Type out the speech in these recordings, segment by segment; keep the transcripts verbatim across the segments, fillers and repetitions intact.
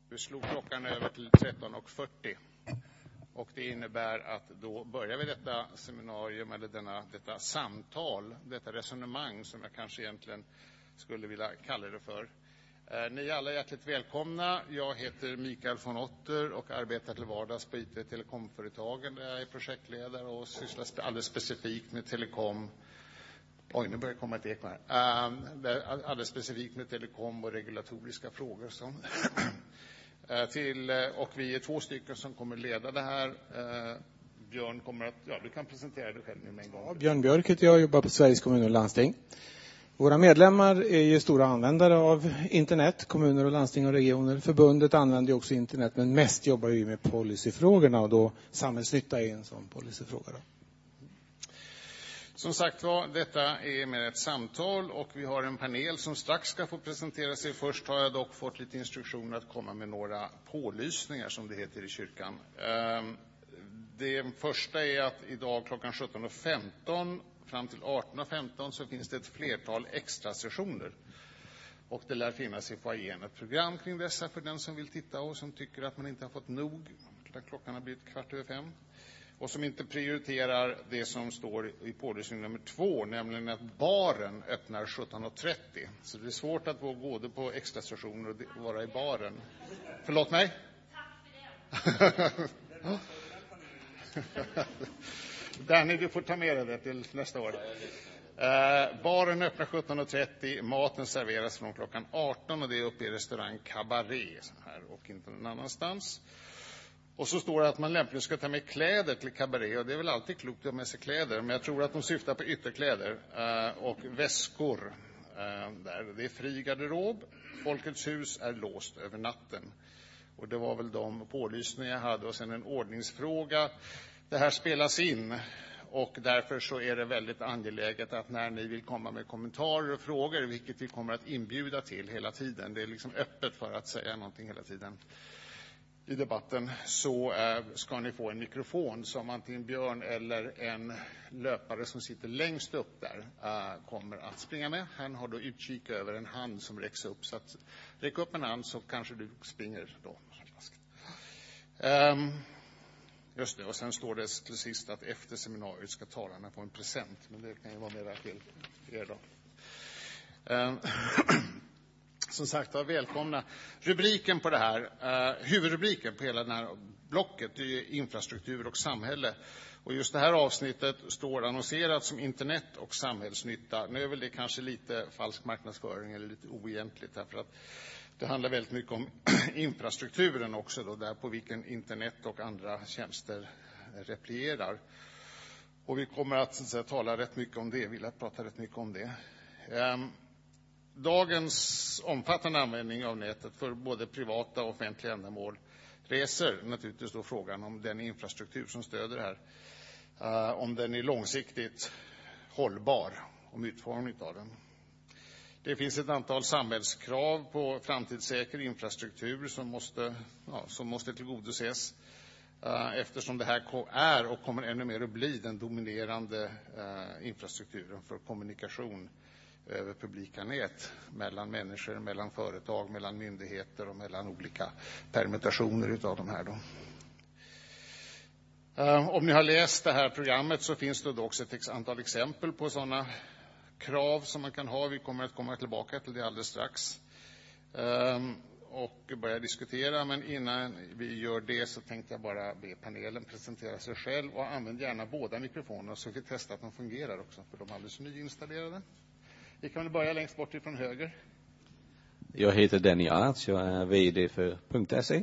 Vi slog klockan över till tretton och fyrtio. Och det innebär att då börjar vi detta seminarium, eller denna, detta samtal, detta resonemang som jag kanske egentligen skulle vilja kalla det för. Eh, ni är alla hjärtligt välkomna. Jag heter Mikael von Otter och arbetar till vardags på I T telekomföretagen där jag är projektledare och sysslar spe- alldeles specifikt med telekom. Oj, nu börjar det komma ett eko här. Uh, alldeles specifikt med telekom och regulatoriska frågor. Som uh, till, uh, och vi är två stycken som kommer leda det här. Uh, Björn kommer att, ja, du kan presentera dig själv nu med en gång. Ja, Björn Björk heter jag, jobbar på Sveriges kommuner och landsting. Våra medlemmar är ju stora användare av internet, kommuner och landsting och regioner. Förbundet använder ju också internet, men mest jobbar ju med policyfrågorna och då samhällsnytta är en sån policyfråga då. Som sagt var, detta är med ett samtal och vi har en panel som strax ska få presentera sig. Först har jag dock fått lite instruktioner att komma med några pålysningar som det heter i kyrkan. Det första är att idag klockan sjutton och femton fram till arton och femton så finns det ett flertal extra sessioner. Och det lär finnas i foajén ett program kring dessa för den som vill titta och som tycker att man inte har fått nog där klockan har blivit kvart över fem. Och som inte prioriterar det som står i pålysning nummer två, nämligen att baren öppnar sjutton och trettio. Så det är svårt att gå både på extra stationer och vara i baren. Förlåt mig? Tack för det. Danny, du får ta med dig det till nästa år. Uh, baren öppnar sjutton och trettio, maten serveras från klockan arton och det är uppe i restaurang Cabaret så här, och inte någon annanstans. Och så står det att man lämpligen ska ta med kläder till Cabaret. Och det är väl alltid klokt att ha med sig kläder. Men jag tror att de syftar på ytterkläder uh, och väskor. Uh, där. Det är fri garderob. Folkets hus är låst över natten. Och det var väl de pålysningar jag hade. Och sen en ordningsfråga. Det här spelas in. Och därför så är det väldigt angeläget att när ni vill komma med kommentarer och frågor, vilket vi kommer att inbjuda till hela tiden. Det är liksom öppet för att säga någonting hela tiden. I debatten så eh, ska ni få en mikrofon som antingen Björn eller en löpare som sitter längst upp där eh, kommer att springa med. Han har då utkik över en hand som räcks upp. Så att räck upp en hand så kanske du springer då. Um, just det, och sen står det till sist att efter seminariet ska talarna få en present. Men det kan ju vara mer till er då. Um, Som sagt var, välkomna. Rubriken på det här, uh, huvudrubriken på hela det här blocket är ju infrastruktur och samhälle. Och just det här avsnittet står annonserat som internet och samhällsnytta. Nu är väl det kanske lite falsk marknadsföring eller lite oegentligt därför att det handlar väldigt mycket om infrastrukturen också då, där på vilken internet och andra tjänster replierar. Och vi kommer att, så att säga, tala rätt mycket om det, vill att prata rätt mycket om det. Um, Dagens omfattande användning av nätet för både privata och offentliga ändamål reser naturligtvis då frågan om den infrastruktur som stöder det här. Uh, om den är långsiktigt hållbar, om utformningen av den. Det finns ett antal samhällskrav på framtidssäker infrastruktur som måste, ja, som måste tillgodoses. Uh, eftersom det här är och kommer ännu mer att bli den dominerande uh, infrastrukturen för kommunikation över publika nät mellan människor, mellan företag, mellan myndigheter och mellan olika permutationer utav de här då. Uh, om ni har läst det här programmet så finns det då också ett antal exempel på sådana krav som man kan ha. Vi kommer att komma tillbaka till det alldeles strax uh, och börja diskutera. Men innan vi gör det så tänkte jag bara be panelen presentera sig själv och använd gärna båda mikrofonerna så vi testar att de fungerar också för de är alldeles nyinstallerade. Vi kan väl börja längst bort ifrån höger. Jag heter Danny Arts, jag är vd för .se.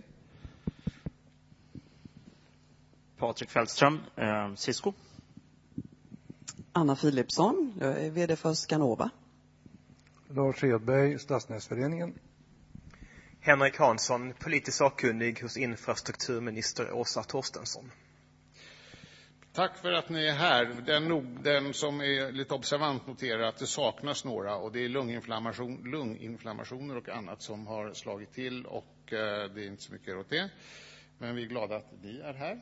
Patrik Fällström, eh, Cisco. Anna Philipsson, jag är vd för Skanova. Lars Edberg, Stadsnäsföreningen. Henrik Hansson, politisk sakkunnig hos infrastrukturminister Åsa Torstensson. Tack för att ni är här. Den, den som är lite observant noterar att det saknas några och det är lunginflammation, lunginflammationer och annat som har slagit till och eh, det är inte så mycket åt det. Men vi är glada att ni är här.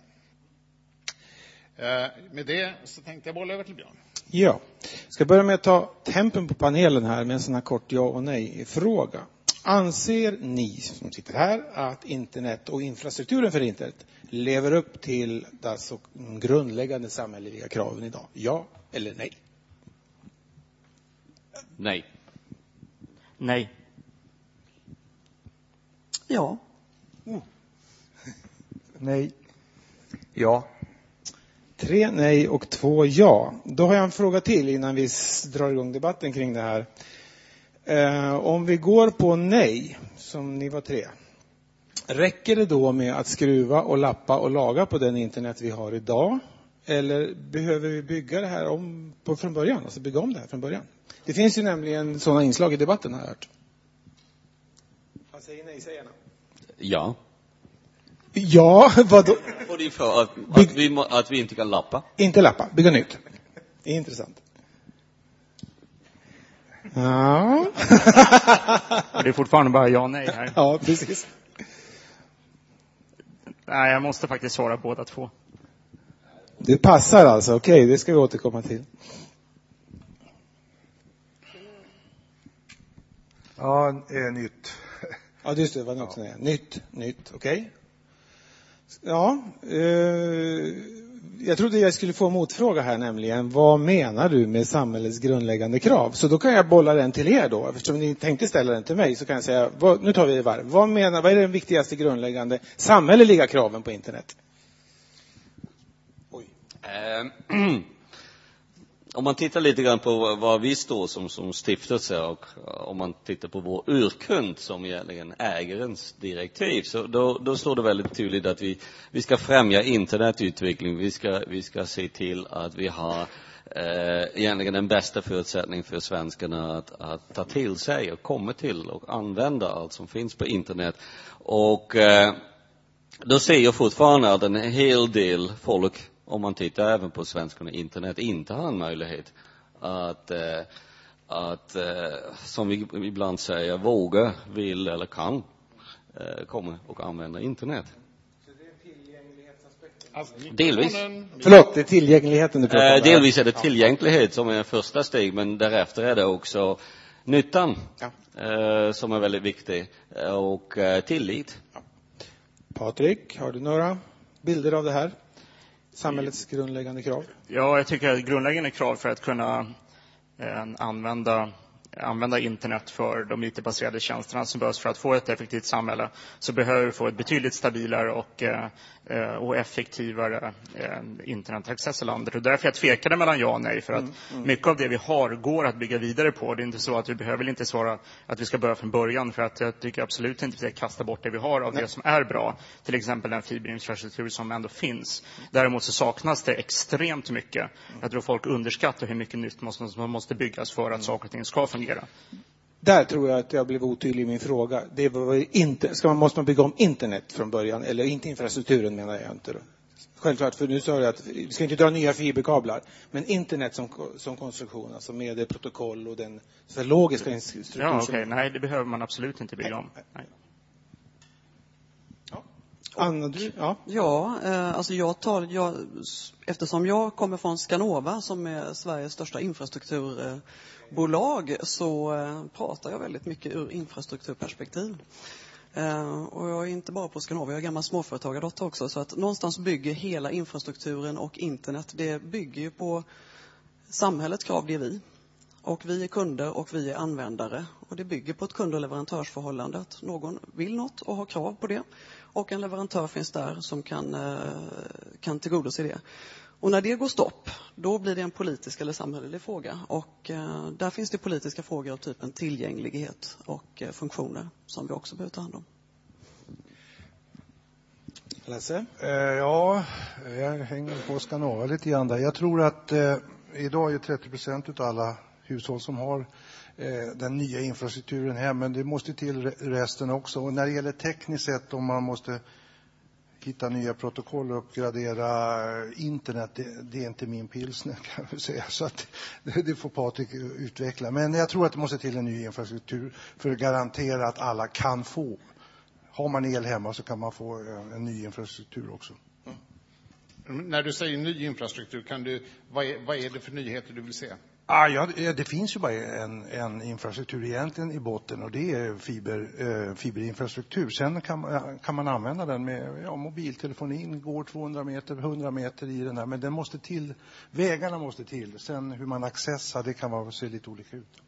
Eh, med det så tänkte jag bolla över till Björn. Ja, ska börja med att ta tempen på panelen här med en sån här kort ja och nej-fråga. Anser ni som sitter här att internet och infrastrukturen för internet lever upp till alltså de grundläggande samhälleliga kraven idag? Ja eller nej? Nej. Nej. Ja. Nej. Ja. Tre nej och två ja. Då har jag en fråga till innan vi drar igång debatten kring det här. Eh, om vi går på nej, som ni var tre. Räcker det då med att skruva och lappa och laga på den internet vi har idag? Eller behöver vi bygga det här om på, från början? Alltså bygga om det här från början? Det finns ju nämligen sådana inslag i debatten, har jag hört. Vad säger nej-sägarna? Ja. Ja, vadå? Och det är för att, att, vi, må- att vi inte kan lappa. Inte lappa, bygga nytt. Det är intressant. Ja. Det är fortfarande bara ja och nej här. Ja, precis. Nej, jag måste faktiskt svara båda två. Det passar alltså, okej, det ska vi återkomma till. Ja, eh, nytt. Ja, just det, var det också ja. Nytt, nytt, okej. Ja, eh, jag trodde jag skulle få en motfråga här, nämligen vad menar du med samhällets grundläggande krav? Så då kan jag bolla den till er då, eftersom ni tänkte ställa den till mig, så kan jag säga, vad, nu tar vi det varv. Vad menar, vad är den viktigaste grundläggande samhälleliga kraven på internet? Oj. Eh, om man tittar lite grann på vad vi står som, som stiftelse, och om man tittar på vår urkund som egentligen ägarens direktiv, så då, då står det väldigt tydligt att vi, vi ska främja internetutveckling. Vi ska, vi ska se till att vi har eh, egentligen den bästa förutsättning för svenskarna att, att ta till sig och komma till och använda allt som finns på internet. Och eh, då ser jag fortfarande att en hel del folk, om man tittar även på svenskarna internet, inte har en möjlighet att, eh, att eh, som vi ibland säger, våga, vill eller kan eh, komma och använda internet. Så det är tillgänglighetsaspekten? Alltså, Delvis. Förlåt, det är tillgängligheten du pratar om. Eh, delvis är det tillgänglighet som är en första steg, men därefter är det också nyttan Ja. eh, som är väldigt viktig, och eh, tillit. Ja. Patrik, har du några bilder av det här? Samhällets grundläggande krav? Ja, jag tycker att grundläggande krav för att kunna eh, använda, använda internet för de I T-baserade tjänsterna som behövs för att få ett effektivt samhälle, så behöver vi få ett betydligt stabilare och, eh, och effektivare eh, internetaccess i landet. Och därför jag tvekade mellan ja och nej, för att mm, mm. mycket av det vi har går att bygga vidare på. Det är inte så att vi behöver inte svara att vi ska börja från början, för att jag tycker absolut inte att vi ska kasta bort det vi har av nej. Det som är bra. Till exempel den fiberinfrastruktur som ändå finns. Däremot så saknas det extremt mycket. Jag tror folk underskattar hur mycket nytt måste, som måste byggas för att mm. saker och ting ska fungera. Där tror jag att jag blev otydlig i min fråga. Det var inte, ska man, måste man bygga om internet från början? Eller inte infrastrukturen, menar jag inte. Då. Självklart, för nu sa jag att vi ska inte dra nya fiberkablar. Men internet som, som konstruktion, alltså med det protokoll och den så logiska struktur. Ja, okej. Okay. Nej, det behöver man absolut inte bygga om. Nej. Ja. Anna, du? Ja, ja eh, alltså jag tar, jag, eftersom jag kommer från Skanova som är Sveriges största infrastrukturbolag, så eh, pratar jag väldigt mycket ur infrastrukturperspektiv. Uh, och jag är inte bara på Skanova, jag är gammal småföretagardotter också, så att någonstans bygger hela infrastrukturen och internet, det bygger ju på samhällets krav, det är vi. Och vi är kunder och vi är användare, och det bygger på ett kund- och leverantörsförhållande, att någon vill något och har krav på det, och en leverantör finns där som kan, uh, kan tillgodose det. Och när det går stopp, då blir det en politisk eller samhällelig fråga. Och eh, där finns det politiska frågor av typen tillgänglighet och eh, funktioner som vi också behöver ta hand om. Lasse? Eh, ja, jag hänger på Skanova lite grann där. Jag tror att eh, idag är trettio procent av alla hushåll som har eh, den nya infrastrukturen här. Men det måste till resten också. Och när det gäller tekniskt sett, om man måste hitta nya protokoll och uppgradera internet, det, det är inte min pilsner, kan jag säga. Så att det, det får Patrik utveckla. Men jag tror att det måste till en ny infrastruktur för att garantera att alla kan få. Har man el hemma så kan man få en ny infrastruktur också. Mm. När du säger ny infrastruktur, kan du, vad, är, vad är det för nyheter du vill se? Ah, ja, det finns ju bara en, en infrastruktur egentligen i botten, och det är fiber, eh, fiberinfrastruktur. Sen kan, kan man använda den med ja, mobiltelefonin, går tvåhundra meter, hundra meter i den här, men den måste till, vägarna måste till. Sen hur man accessar, det kan vara se lite olika ut.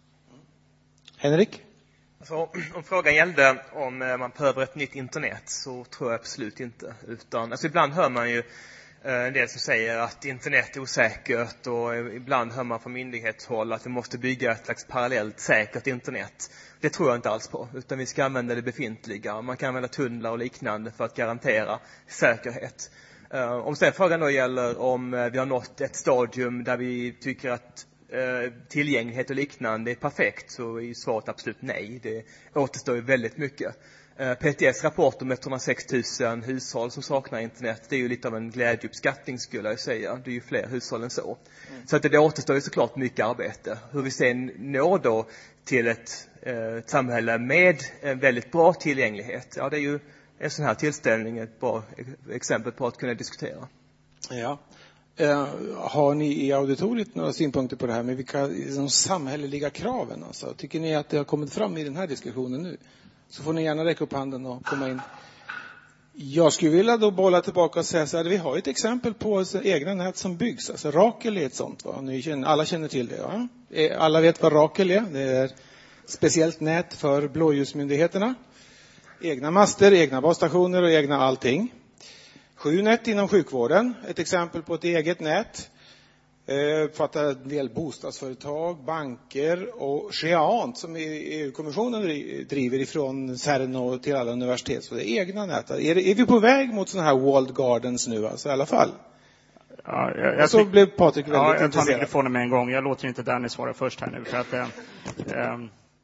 Henrik? Alltså, om frågan gällde om man behöver ett nytt internet, så tror jag absolut inte. Utan, alltså ibland hör man ju en del som säger att internet är osäkert, och ibland hör man från myndighetshåll att vi måste bygga ett slags parallellt säkert internet. Det tror jag inte alls på, utan vi ska använda det befintliga. Man kan använda tunnlar och liknande för att garantera säkerhet. Om sen frågan då gäller om vi har nått ett stadium där vi tycker att tillgänglighet och liknande är perfekt, så är svaret absolut nej. Det återstår ju väldigt mycket. P T S rapport om etthundrasex tusen hushåll som saknar internet, det är ju lite av en glädjeuppskattning skulle jag säga. Det är ju fler hushåll än så. Mm. Så att det, det återstår ju såklart mycket arbete. Hur vi sen når då till ett, ett samhälle med en väldigt bra tillgänglighet, ja, det är ju en sån här tillställning ett bra exempel på att kunna diskutera. Ja. Uh, har ni i auditoriet några synpunkter på det här med vilka de samhälleliga kraven? Alltså? Tycker ni att det har kommit fram i den här diskussionen nu? Så får ni gärna räcka upp handen och komma in. Jag skulle vilja då bolla tillbaka och säga så här, vi har ett exempel på egna nät som byggs. Alltså Rakel är ett sånt, va? Ni känner, alla känner till det, va? Alla vet vad Rakel är. Det är speciellt nät för blåljusmyndigheterna. Egna master, egna basstationer och egna allting. Sju nät inom sjukvården, ett exempel på ett eget nät. Eh, fattar en del bostadsföretag, banker och Geant som E U-kommissionen driver ifrån CERN och till alla universitet. Så det är egna nät. Är, det, är vi på väg mot sådana här walled gardens nu alltså, i alla fall? Ja, jag, jag så blev Patrik väldigt ja, jag intresserad. tar mikrofonen med en gång. Jag låter inte Danny svara först här nu. För att, eh, eh,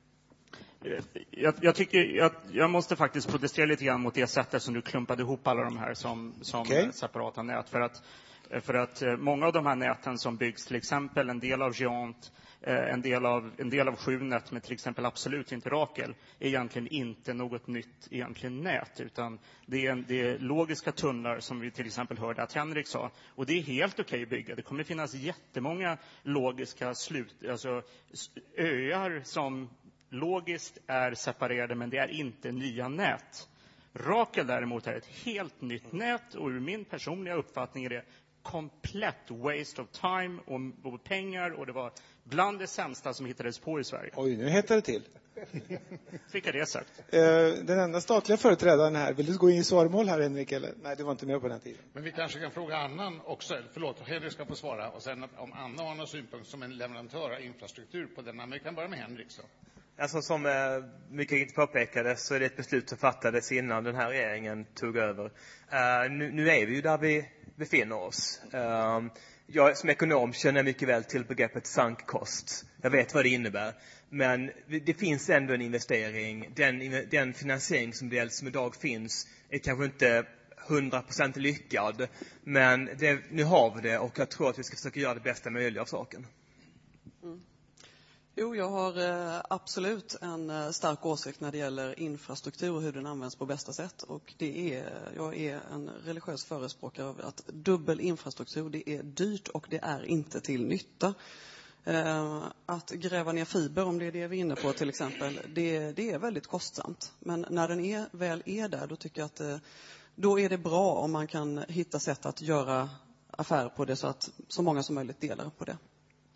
jag, jag tycker jag, jag måste faktiskt protestera lite grann mot det sättet som du klumpade ihop alla de här som, som okay. separata nät. För att För att många av de här näten som byggs, till exempel en del av Geant, en del av, en del av Sjunet med till exempel absolut inte Rakel, är egentligen inte något nytt egentligen nät, utan det är, en, det är logiska tunnlar som vi till exempel hörde att Henrik sa. Och det är helt okej att bygga. Det kommer finnas jättemånga logiska slut, alltså öar som logiskt är separerade, men det är inte nya nät. Rakel däremot är ett helt nytt nät, och ur min personliga uppfattning är det komplett waste of time och, och pengar, och det var bland det sämsta som hittades på i Sverige. Oj, nu hettar det till. Fick jag det sagt? Den enda statliga företrädaren här, vill du gå in i svarmål här, Henrik? Eller? Nej, du var inte med på den tiden. Men vi kanske kan fråga Annan också. Förlåt, Henrik ska få svara. Och sen om Anna har någon synpunkt som en leverantör av infrastruktur på den. Men vi kan börja med Henrik så. Alltså, som eh, mycket riktigt påpekade, så är det ett beslut som fattades innan den här regeringen tog över. Uh, nu, nu är vi ju där vi befinner oss. Uh, jag som ekonom känner mycket väl till begreppet sunk cost. Jag vet vad det innebär. Men det finns ändå en investering. Den, den finansieringsmodell som idag finns är kanske inte hundra procent lyckad. Men det, nu har vi det, och jag tror att vi ska försöka göra det bästa möjliga av saken. Mm. Jo, jag har eh, absolut en eh, stark åsikt när det gäller infrastruktur och hur den används på bästa sätt. Och det är, jag är en religiös förespråkare av att dubbel infrastruktur, det är dyrt och det är inte till nytta. Eh, att gräva ner fiber, om det är det vi är inne på till exempel, det, det är väldigt kostsamt. Men när den är, väl är där, då tycker jag att eh, då är det bra om man kan hitta sätt att göra affär på det så att så många som möjligt delar på det.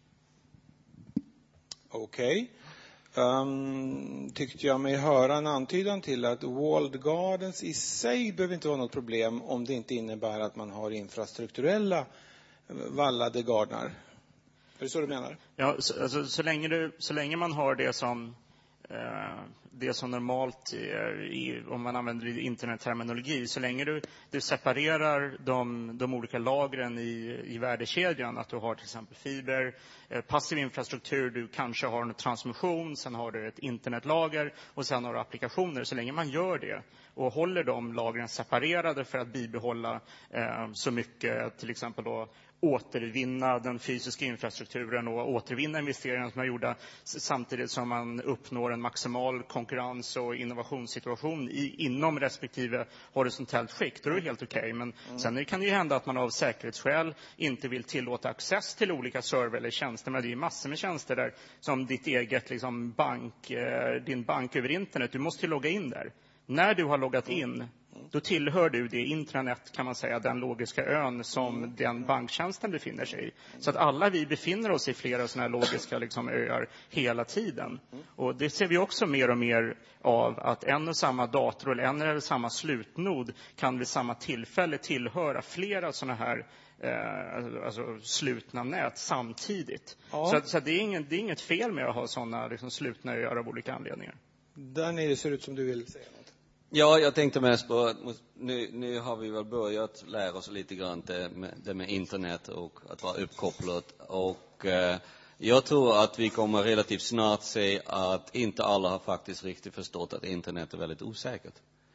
Okej. Okay. Um, tyckte jag mig höra en antydan till att walled gardens i sig behöver inte vara något problem om det inte innebär att man har infrastrukturella vallade gardnar. Är det så du menar? Ja, så, alltså, så, länge, du, så länge man har det som eh, det som normalt är i, om man använder internetterminologi, så länge du, du separerar de, de olika lagren i, i värdekedjan, att du har till exempel fiber, eh, passiv infrastruktur, du kanske har en transmission, sen har du ett internetlager och sen har du applikationer. Så länge man gör det och håller de lagren separerade för att bibehålla eh, så mycket, till exempel då återvinna den fysiska infrastrukturen och återvinna investeringarna som är gjorda, samtidigt som man uppnår en maximal konkurrens- och innovationssituation i, inom respektive horisontellt skikt, då är det helt okej. Okay. Men mm. sen kan det ju hända att man av säkerhetsskäl inte vill tillåta access till olika server eller tjänster. Men det är ju massor med tjänster där, som ditt eget liksom, bank, eh, din bank över internet. Du måste ju logga in där. När du har loggat in, då tillhör du det intranet, kan man säga, den logiska ön som den banktjänsten befinner sig i. Så att alla vi befinner oss i flera sådana här logiska liksom, öar hela tiden. Och det ser vi också mer och mer av, att en och samma dator eller en eller samma slutnod kan vid samma tillfälle tillhöra flera sådana här eh, alltså slutna nät samtidigt. Ja. Så, att, så att det, är ingen, det är inget fel med att ha sådana liksom, slutna öar av olika anledningar. Där nere ser ut som du vill säga något. Ja, jag tänkte mest på att nu, nu har vi väl börjat lära oss lite grann det med, det med internet och att vara uppkopplat. Och eh, jag tror att vi kommer relativt snart se att inte alla har faktiskt riktigt förstått att internet är väldigt osäkert.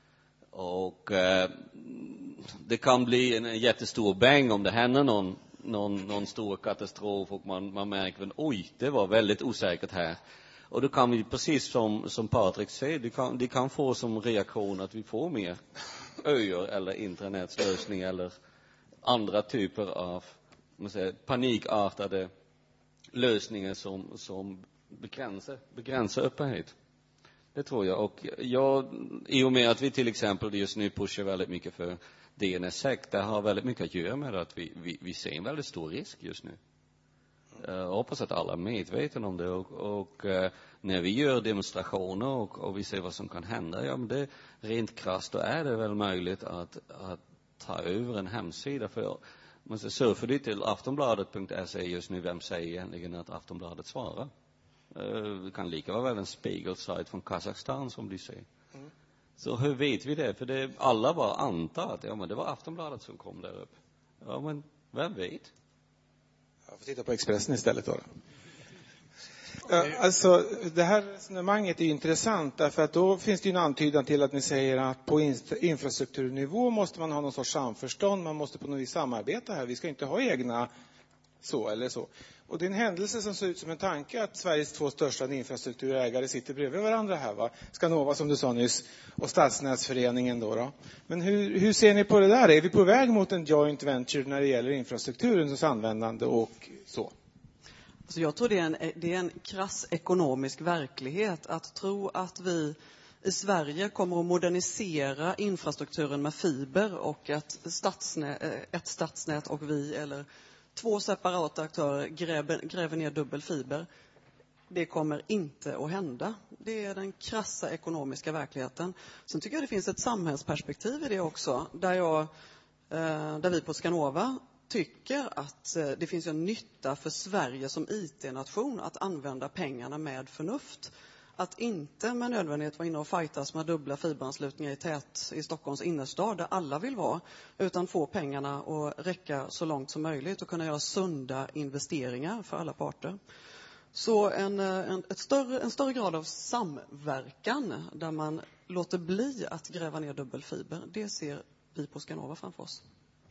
Och eh, det kan bli en, en jättestor bang om det händer någon, någon, någon stor katastrof och man, man märker att oj, det var väldigt osäkert här. Och då kan vi, precis som, som Patrik säger, det kan, det kan få som reaktion att vi får mer öar eller internetslösning eller andra typer av man säger, panikartade lösningar som, som begränsar, begränsar öppenhet. Det tror jag. Och jag, i och med att vi till exempel just nu pushar väldigt mycket för D N S S E C, det har väldigt mycket att göra med att vi, vi, vi ser en väldigt stor risk just nu. Jag hoppas att alla är medvetna om det och, och uh, när vi gör demonstrationer och, och vi ser vad som kan hända, ja men det rent krasst då är det väl möjligt att, att ta över en hemsida för man ska surfa dit till aftonbladet punkt se just nu, vem säger egentligen att Aftonbladet svarar? Uh, det kan lika vara en Spiegel-sajt från Kazakstan som de säger. Mm. Så hur vet vi det? För det, alla bara antar att ja, men det var Aftonbladet som kom där upp. Ja men vem vet? Jag får titta på Expressen istället då. Alltså, det här resonemanget är intressant därför att då finns det ju en antydan till att ni säger att på infrastrukturnivå måste man ha någon sorts samförstånd, man måste på något vis samarbeta här. Vi ska inte ha egna så eller så. Och det är en händelse som ser ut som en tanke att Sveriges två största infrastrukturägare sitter bredvid varandra här, va? Skanova som du sa nyss och Stadsnätsföreningen då, då. Men hur, hur ser ni på det där? Är vi på väg mot en joint venture när det gäller infrastrukturens användande och så? Alltså jag tror det är, en, det är en krass ekonomisk verklighet att tro att vi i Sverige kommer att modernisera infrastrukturen med fiber och att stadsnät, ett stadsnät och vi eller två separata aktörer gräver, gräver ner dubbel fiber. Det kommer inte att hända. Det är den krassa ekonomiska verkligheten. Sen tycker jag det finns ett samhällsperspektiv i det också. Där, jag, där vi på Skanova tycker att det finns en nytta för Sverige som I T-nation att använda pengarna med förnuft. Att inte med nödvändighet vara inne och fightas med dubbla fiberanslutningar i tät i Stockholms innerstad där alla vill vara. Utan få pengarna att räcka så långt som möjligt och kunna göra sunda investeringar för alla parter. Så en, en, ett större, en större grad av samverkan där man låter bli att gräva ner dubbelfiber. Det ser vi på Skanova framför oss.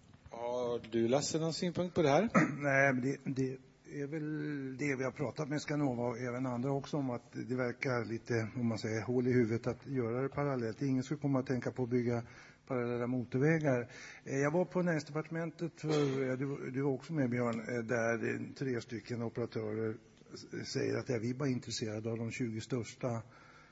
Har du, Lasse, någon synpunkt på det här? Nej, men det, det är väl det vi har pratat med Skanova och även andra också om att det verkar lite, om man säger, hål i huvudet att göra det parallellt. Ingen skulle komma att tänka på att bygga parallella motorvägar. Jag var på Näringsdepartementet, för, du, du var också med Björn, där tre stycken operatörer säger att ja, vi är bara intresserade av de tjugo största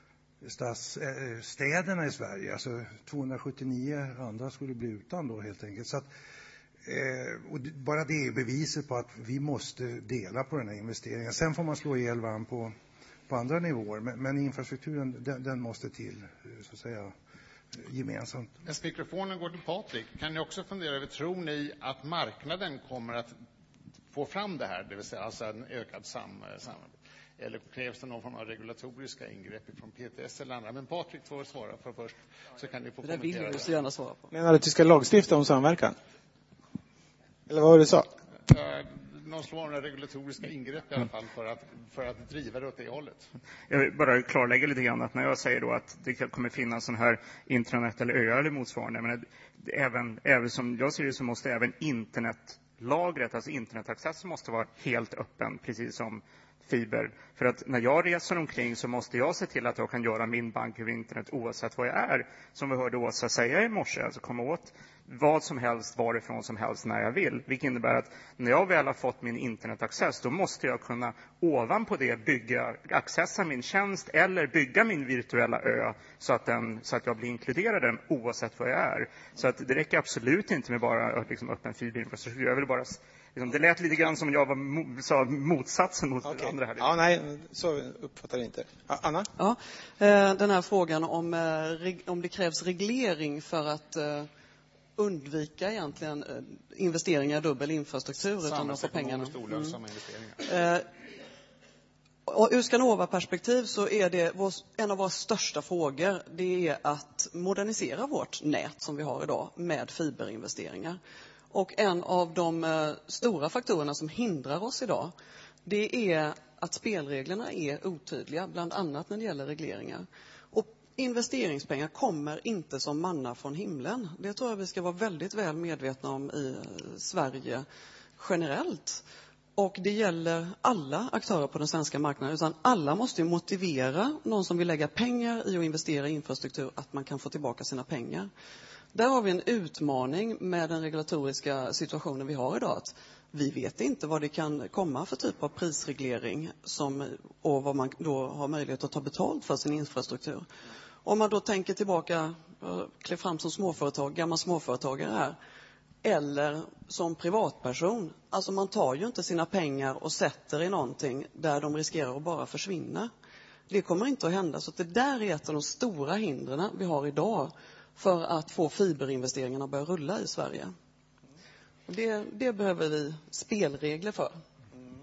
stads, äh, städerna i Sverige. Alltså tvåhundrasjuttionio andra skulle bli utan då helt enkelt. Så att, eh, och bara det är beviset på att vi måste dela på den här investeringen. Sen får man slå ihjäl varandra på, på andra nivåer. Men, men infrastrukturen, den, den måste till, så att säga, gemensamt. När mikrofonen går till Patrik, kan ni också fundera över, tror ni att marknaden kommer att få fram det här, det vill säga alltså en ökad sam, samarbete? Eller krävs det någon form av regulatoriska ingrepp från P T S eller andra? Men Patrik får svara för först, så kan ni få kommentera det. Det vill du så gärna svara på. Menar du att vi ska lagstifta om samverkan? Eller vad var det du sa? Uh, någon form av regulatoriska ingrepp i alla fall för att, för att driva det åt det hållet. Jag vill bara klarlägga lite grann att när jag säger då att det kommer finnas sån här intranet eller öar eller motsvarande, men även, även som jag ser det så måste även internetlagret, alltså internetaccess måste vara helt öppen, precis som fiber. För att när jag reser omkring så måste jag se till att jag kan göra min bank över internet oavsett vad jag är. Som vi hörde Åsa säga i morse, alltså komma åt vad som helst, varifrån som helst, när jag vill. Vilket innebär att när jag väl har fått min internetaccess, då måste jag kunna ovanpå det bygga, accessa min tjänst eller bygga min virtuella ö så att, den, så att jag blir inkluderad den oavsett vad jag är. Så att det räcker absolut inte med bara liksom, öppen fiberinfrastruktur. Jag vill bara... Det lät lite grann som jag var mo- sa motsatsen mot okay. andra här. Ja, nej, så uppfattar jag inte. Anna? Ja, den här frågan om, om det krävs reglering för att undvika egentligen investeringar i dubbel infrastruktur utan att få pengarna. Mm. investeringar. Och ur Skanova-perspektiv så är det vår, en av våra största frågor, det är att modernisera vårt nät som vi har idag med fiberinvesteringar. Och en av de eh, stora faktorerna som hindrar oss idag, det är att spelreglerna är otydliga, bland annat när det gäller regleringar. Och investeringspengar kommer inte som manna från himlen. Det tror jag vi ska vara väldigt väl medvetna om i Sverige generellt. Och det gäller alla aktörer på den svenska marknaden, utan alla måste ju motivera någon som vill lägga pengar i att investera i infrastruktur att man kan få tillbaka sina pengar. Där har vi en utmaning med den regulatoriska situationen vi har idag. Att vi vet inte vad det kan komma för typ av prisreglering som, och vad man då har möjlighet att ta betalt för sin infrastruktur. Om man då tänker tillbaka, klä fram som småföretag, gammal småföretagare här, eller som privatperson. Alltså man tar ju inte sina pengar och sätter i någonting där de riskerar att bara försvinna. Det kommer inte att hända. Så det där är ett av de stora hindren vi har idag för att få fiberinvesteringarna att börja rulla i Sverige. Och det, det behöver vi spelregler för. Mm.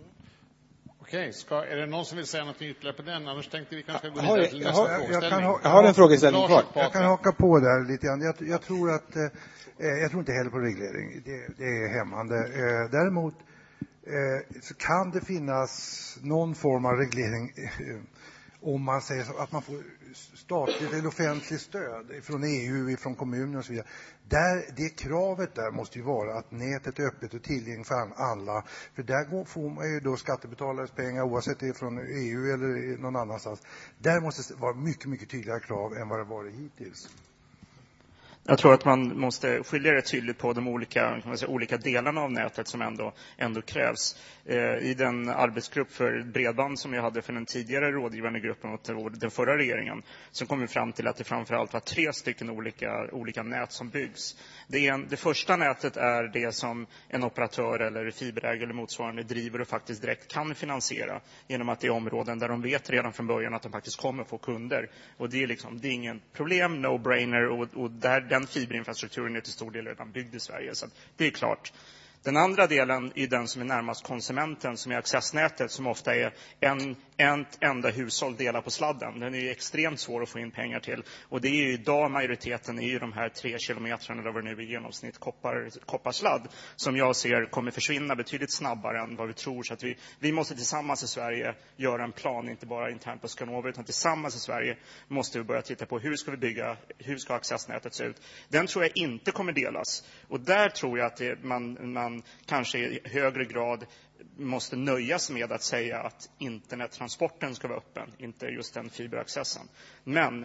Okej, ska, är det någon som vill säga något ytterligare på den? Annars tänkte vi kanske gå vidare vidare till nästa jag, frågeställning. Jag, kan ha, jag har en frågeställning kvar. Jag kan haka på där lite grann. Jag, jag tror att eh, jag tror inte heller på reglering. Det, det är hämmande. Eh, däremot eh, så kan det finnas någon form av reglering eh, om man säger så, att man får statligt eller offentligt stöd från E U, från kommuner och så vidare. Där, det kravet där måste ju vara att nätet är öppet och tillgängligt för alla. För där går, får man ju då skattebetalares pengar oavsett det är från E U eller någon annanstans. Där måste det vara mycket, mycket tydligare krav än vad det varit hittills. Jag tror att man måste skilja det tydligt på de olika, kan man säga, olika delarna av nätet som ändå, ändå krävs. Eh, I den arbetsgrupp för bredband som jag hade för den tidigare rådgivande gruppen åt den förra regeringen, så kom vi fram till att det framförallt var tre stycken olika, olika nät som byggs. Det, är en, det första nätet är det som en operatör eller fiberägare eller motsvarande driver och faktiskt direkt kan finansiera genom att det är områden där de vet redan från början att de faktiskt kommer få kunder. Och det är, liksom, det är ingen problem, no-brainer, och, och där den fiberinfrastrukturen är till stor del redan byggd i Sverige. Så det är klart. Den andra delen är den som är närmast konsumenten, som är accessnätet, som ofta är en, en enda hushåll delar på sladden. Den är extremt svår att få in pengar till. Och det är ju idag majoriteten i de här tre kilometrarna där vi nu i genomsnitt koppar, kopparsladd, som jag ser kommer försvinna betydligt snabbare än vad vi tror. Så att vi, vi måste tillsammans i Sverige göra en plan, inte bara internt på Skanova, utan tillsammans i Sverige måste vi börja titta på hur ska vi bygga, hur ska accessnätet se ut. Den tror jag inte kommer delas. Och där tror jag att det, man, man kanske i högre grad måste nöjas med att säga att internettransporten ska vara öppen, inte just den fiberaccessen. Men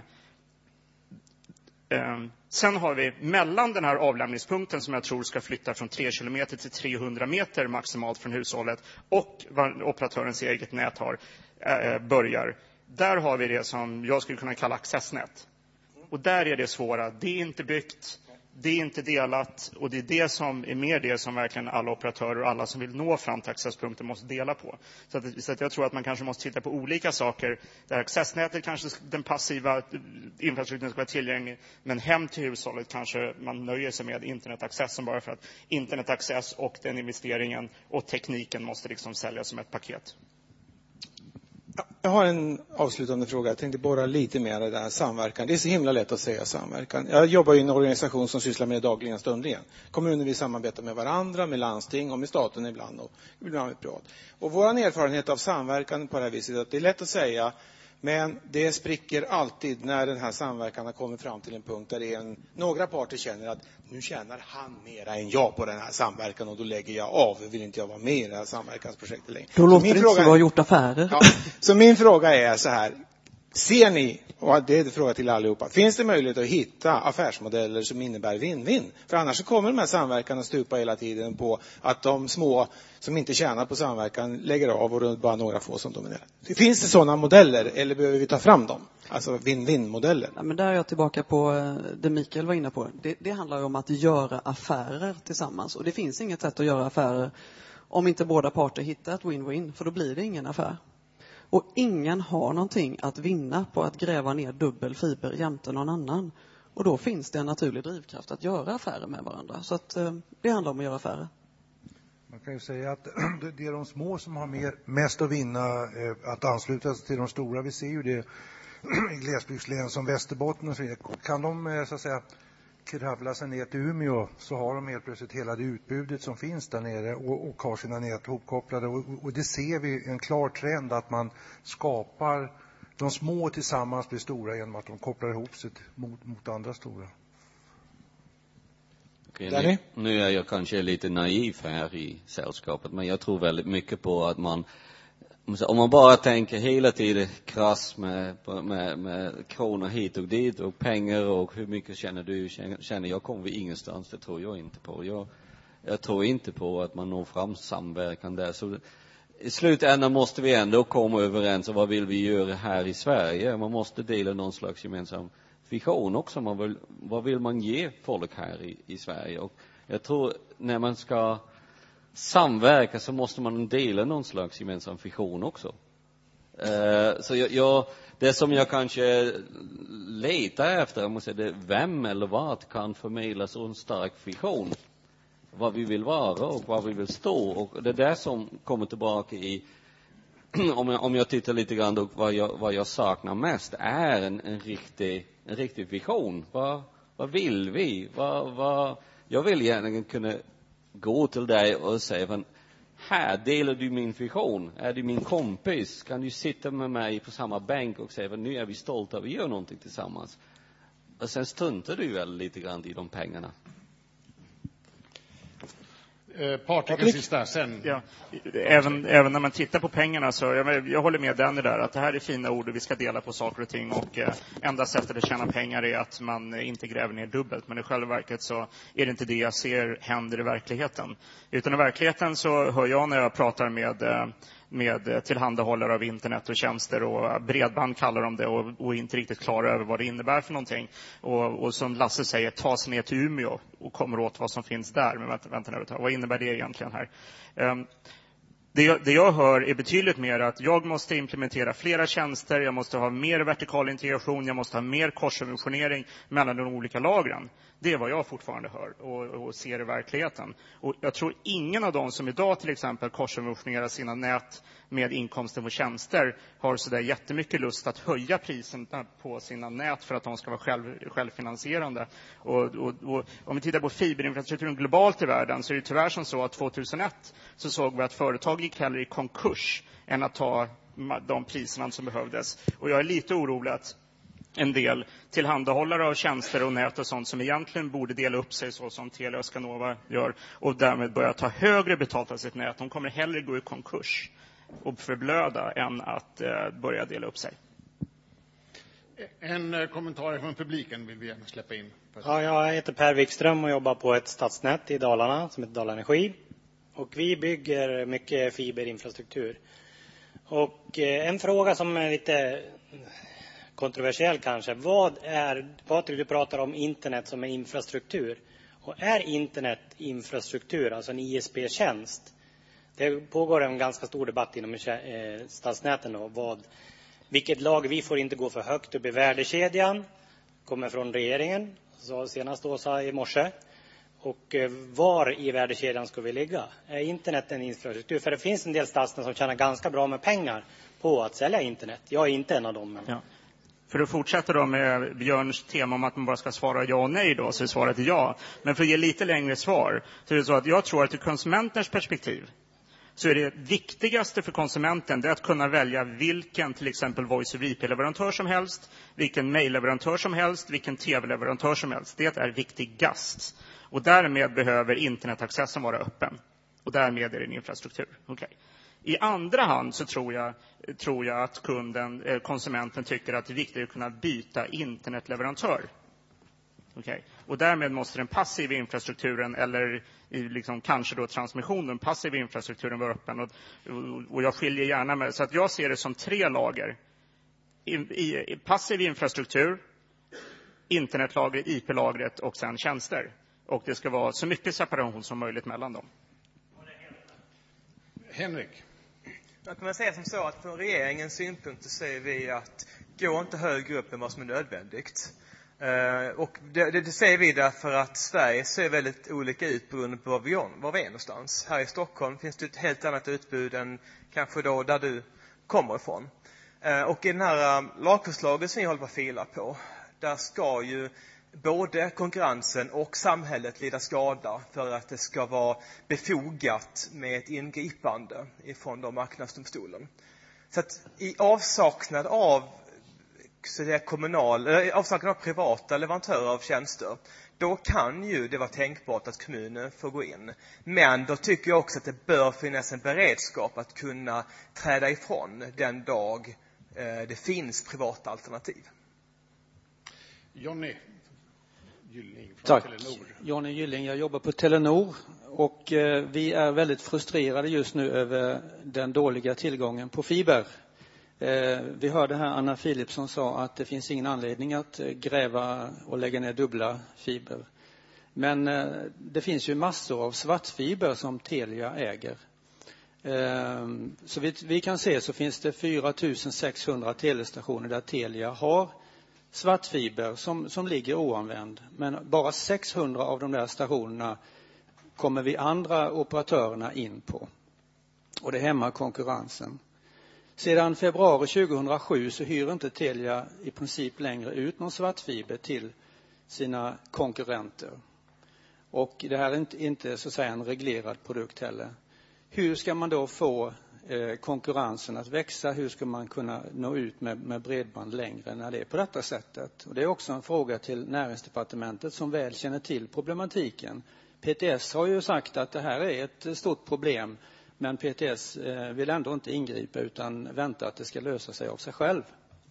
eh, sen har vi mellan den här avlämningspunkten som jag tror ska flytta från tre kilometer till trehundra meter maximalt från hushållet och vad operatörens eget nät har, eh, börjar. Där har vi det som jag skulle kunna kalla accessnät. Och där är det svåra. Det är inte byggt. Det är inte delat, och det är det som är mer det som verkligen alla operatörer och alla som vill nå fram till accesspunkten måste dela på. Så, att, så att jag tror att man kanske måste titta på olika saker. Där accessnätet kanske den passiva infrastrukturen ska vara tillgänglig, men hem till hushållet kanske man nöjer sig med internetaccess bara för att internetaccess och den investeringen och tekniken måste liksom säljas som ett paket. Jag har en avslutande fråga. Jag tänkte borra lite mer i det här samverkan. Det är så himla lätt att säga samverkan. Jag jobbar i en organisation som sysslar med det dagligen stundligen. Kommuner vill samarbeta med varandra, med landsting och med staten ibland och ibland med privat. Och vår erfarenhet av samverkan på det här viset är att det är lätt att säga Men det spricker alltid när den här samverkan har kommit fram till en punkt där det är en, några parter känner att nu tjänar han mera än jag på den här samverkan och då lägger jag av. Vill inte jag vara med i det här samverkansprojektet längre. Då låter det inte som att ha gjort affärer. Ja, så min fråga är så här. Ser ni, och det är en fråga till allihopa, finns det möjlighet att hitta affärsmodeller som innebär win-win? För annars så kommer de här samverkan att stupa hela tiden på att de små som inte tjänar på samverkan lägger av och det är bara några få som dominerar. Finns det sådana modeller eller behöver vi ta fram dem? Alltså win-win-modeller. Ja, men där är jag tillbaka på det Mikael var inne på. Det, det handlar ju om att göra affärer tillsammans. Och det finns inget sätt att göra affärer om inte båda parter hittar ett win-win. För då blir det ingen affär. Och ingen har någonting att vinna på att gräva ner dubbel fiber jämte någon annan. Och då finns det en naturlig drivkraft att göra affärer med varandra. Så att, eh, det handlar om att göra affärer. Man kan ju säga att det är de små som har mer, mest att vinna eh, att ansluta sig till de stora. Vi ser ju det i glesbygdslän som Västerbotten och så vidare. Kan de eh, så att säga kravla sig ner till Umeå så har de helt plötsligt hela det utbudet som finns där nere och, och har sina nät hopkopplade och, och det ser vi en klar trend att man skapar de små tillsammans blir stora genom att de kopplar ihop sig mot, mot andra stora. Okej, nu, nu är jag kanske lite naiv här i sällskapet men jag tror väldigt mycket på att man om man bara tänker hela tiden krass med, med, med kronor hit och dit och pengar och hur mycket känner du, känner jag kommer vi ingenstans, det tror jag inte på. Jag, jag tror inte på att man når fram samverkan där. Så i slutändan måste vi ändå komma överens om vad vill vi göra här i Sverige. Man måste dela någon slags gemensam vision också. Man vill, vad vill man ge folk här i, i Sverige? Och jag tror när man ska samverka så måste man dela någon slags gemensam vision också. Uh, så jag, jag, det som jag kanske letar efter, jag måste säga, det vem eller vad kan förmedla så en stark vision. Vad vi vill vara och vad vi vill stå. Och det är det som kommer tillbaka i, om jag, om jag tittar lite grann då, vad jag, vad jag saknar mest är en, en, riktig, en riktig vision. Vad, vad vill vi? Vad, vad, jag vill gärna kunna gå till dig och säga, men här delar du min vision. Är du min kompis? Kan du sitta med mig på samma bänk och säga, nu är vi stolta, vi gör någonting tillsammans. Och sen struntar du väl lite grann i de pengarna. Eh, Patrik, sista, sen. Ja, även, även när man tittar på pengarna så jag, jag håller med Danny där att det här är fina ord och vi ska dela på saker och ting och eh, enda sättet att tjäna pengar är att man inte gräver ner dubbelt, men i själva verket så är det inte det jag ser händer i verkligheten. Utan i verkligheten så hör jag när jag pratar med eh, med tillhandahållare av internet och tjänster och bredband kallar de det och, och inte riktigt klara över vad det innebär för någonting. Och, och som Lasse säger, ta sig ner till Umeå och kommer åt vad som finns där. Men vänta, vänta nu, vad innebär det egentligen här? Um, Det jag, det jag hör är betydligt mer att jag måste implementera flera tjänster, jag måste ha mer vertikal integration, jag måste ha mer korssubventionering mellan de olika lagren. Det är vad jag fortfarande hör och, och ser i verkligheten. Och jag tror ingen av dem som idag till exempel korssubventionerar sina nät med inkomsten på tjänster har så där jättemycket lust att höja priserna på sina nät för att de ska vara själv, självfinansierande. Och, och, och om vi tittar på fiberinfrastrukturen globalt i världen så är det tyvärr som så att tjugohundraett så såg vi att företag gick hellre i konkurs än att ta de priserna som behövdes. Och jag är lite orolig att en del tillhandahållare av tjänster och nät och sånt som egentligen borde dela upp sig så som Telia och Skanova gör och därmed börja ta högre betalt av sitt nät. De kommer hellre gå i konkurs och förblöda än att eh, börja dela upp sig. En eh, kommentar från publiken vill vi gärna släppa in. Ja, jag heter Per Wikström och jobbar på ett stadsnät i Dalarna som heter Dala Energi. Och vi bygger mycket fiberinfrastruktur. Och eh, en fråga som är lite kontroversiell kanske. Vad är, Patrik, du pratar om internet som är infrastruktur. Och är internet infrastruktur, alltså en I S P-tjänst? Det pågår en ganska stor debatt inom eh, stadsnäten. Och vad, vilket lag vi får inte gå för högt upp i värdekedjan. Kommer från regeringen, så senast Åsa i morse. Och eh, var i värdekedjan ska vi ligga? Är internet en infrastruktur? För det finns en del stadsnät som tjänar ganska bra med pengar på att sälja internet. Jag är inte en av dem. Men... Ja. För att fortsätta då med Björns tema om att man bara ska svara ja och nej då, så är svaret ja. Men för att ge lite längre svar så är det så att jag tror att ur konsumenters perspektiv så är det viktigaste för konsumenten det är att kunna välja vilken till exempel voice over I P-leverantör som helst, vilken mailleverantör som helst, vilken tv-leverantör som helst. Det är viktigast. Och därmed behöver internetaccessen vara öppen. Och därmed är det en infrastruktur. Okay. I andra hand så tror jag, tror jag att kunden, eh, konsumenten tycker att det är viktigt att kunna byta internetleverantör. Okay. Och därmed måste den passiva infrastrukturen eller i liksom kanske då transmissionen, passiva infrastrukturen vara öppen. Och, och jag skiljer gärna med, så att jag ser det som tre lager. I, i, passiv infrastruktur, internetlagret, I P-lagret och sen tjänster. Och det ska vara så mycket separation som möjligt mellan dem. Henrik. Man kan man säga som så att från regeringens synpunkt så säger vi att gå inte högre upp än vad som är nödvändigt. Uh, och det, det, det säger vi därför att Sverige ser väldigt olika ut beroende på var vi, on, var vi är någonstans. Här i Stockholm finns det ett helt annat utbud än kanske då där du kommer ifrån. Uh, och i den här uh, lagförslaget som vi håller på att fila på, där ska ju både konkurrensen och samhället lida skada för att det ska vara befogat med ett ingripande ifrån då marknadsdomstolen. Så att i avsaknad av så det är kommunal, eller avsaknad av privata leverantörer av tjänster, då kan ju det vara tänkbart att kommunen får gå in. Men då tycker jag också att det bör finnas en beredskap att kunna träda ifrån den dag eh, det finns privata alternativ. Jonny Gylling från Tack. Telenor. Jonny Gylling, jag jobbar på Telenor och eh, vi är väldigt frustrerade just nu över den dåliga tillgången på fiber. Eh, vi hörde här Anna Philipsson sa att det finns ingen anledning att gräva och lägga ner dubbla fiber. Men eh, det finns ju massor av svartfiber som Telia äger. Eh, så vi, vi kan se så finns det fyra tusen sexhundra telestationer där Telia har svartfiber som, som ligger oanvänd. Men bara sexhundra av de där stationerna kommer vi andra operatörerna in på. Och det hämmar konkurrensen. Sedan februari tjugohundrasju så hyr inte Telia i princip längre ut någon svartfiber till sina konkurrenter. Och det här är inte, inte så att säga en reglerad produkt heller. Hur ska man då få eh, konkurrensen att växa? Hur ska man kunna nå ut med, med bredband längre när det är på detta sättet? Och det är också en fråga till Näringsdepartementet som väl känner till problematiken. P T S har ju sagt att det här är ett stort problem. Men P T S vill ändå inte ingripa utan vänta att det ska lösa sig av sig själv.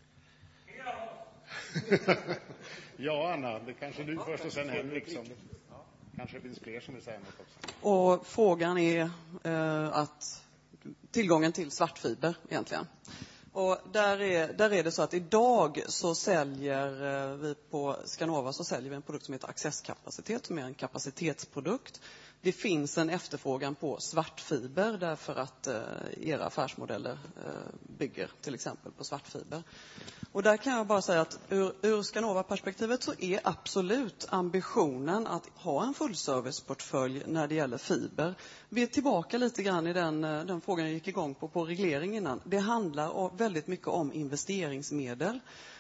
Ja, Anna, det kanske du först och sen Henrik som kanske finns fler som vill säga något också. Och frågan är eh, att tillgången till svartfiber egentligen. Och där är, där är det så att idag så säljer eh, vi på Skanova så säljer vi en produkt som heter accesskapacitet som är en kapacitetsprodukt. Det finns en efterfrågan på svartfiber därför att eh, era affärsmodeller eh, bygger till exempel på svartfiber. Och där kan jag bara säga att ur, ur Skanova-perspektivet så är absolut ambitionen att ha en fullserviceportfölj när det gäller fiber. Vi är tillbaka lite grann i den, den frågan jag gick igång på på reglering innan. Det handlar väldigt mycket om investeringsmedel.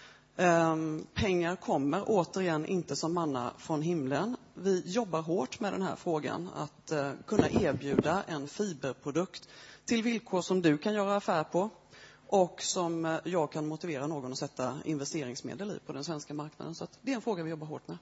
Um, pengar kommer återigen inte som manna från himlen. Vi jobbar hårt med den här frågan att uh, kunna erbjuda en fiberprodukt till villkor som du kan göra affär på och som uh, jag kan motivera någon att sätta investeringsmedel i på den svenska marknaden. Så att det är en fråga vi jobbar hårt med.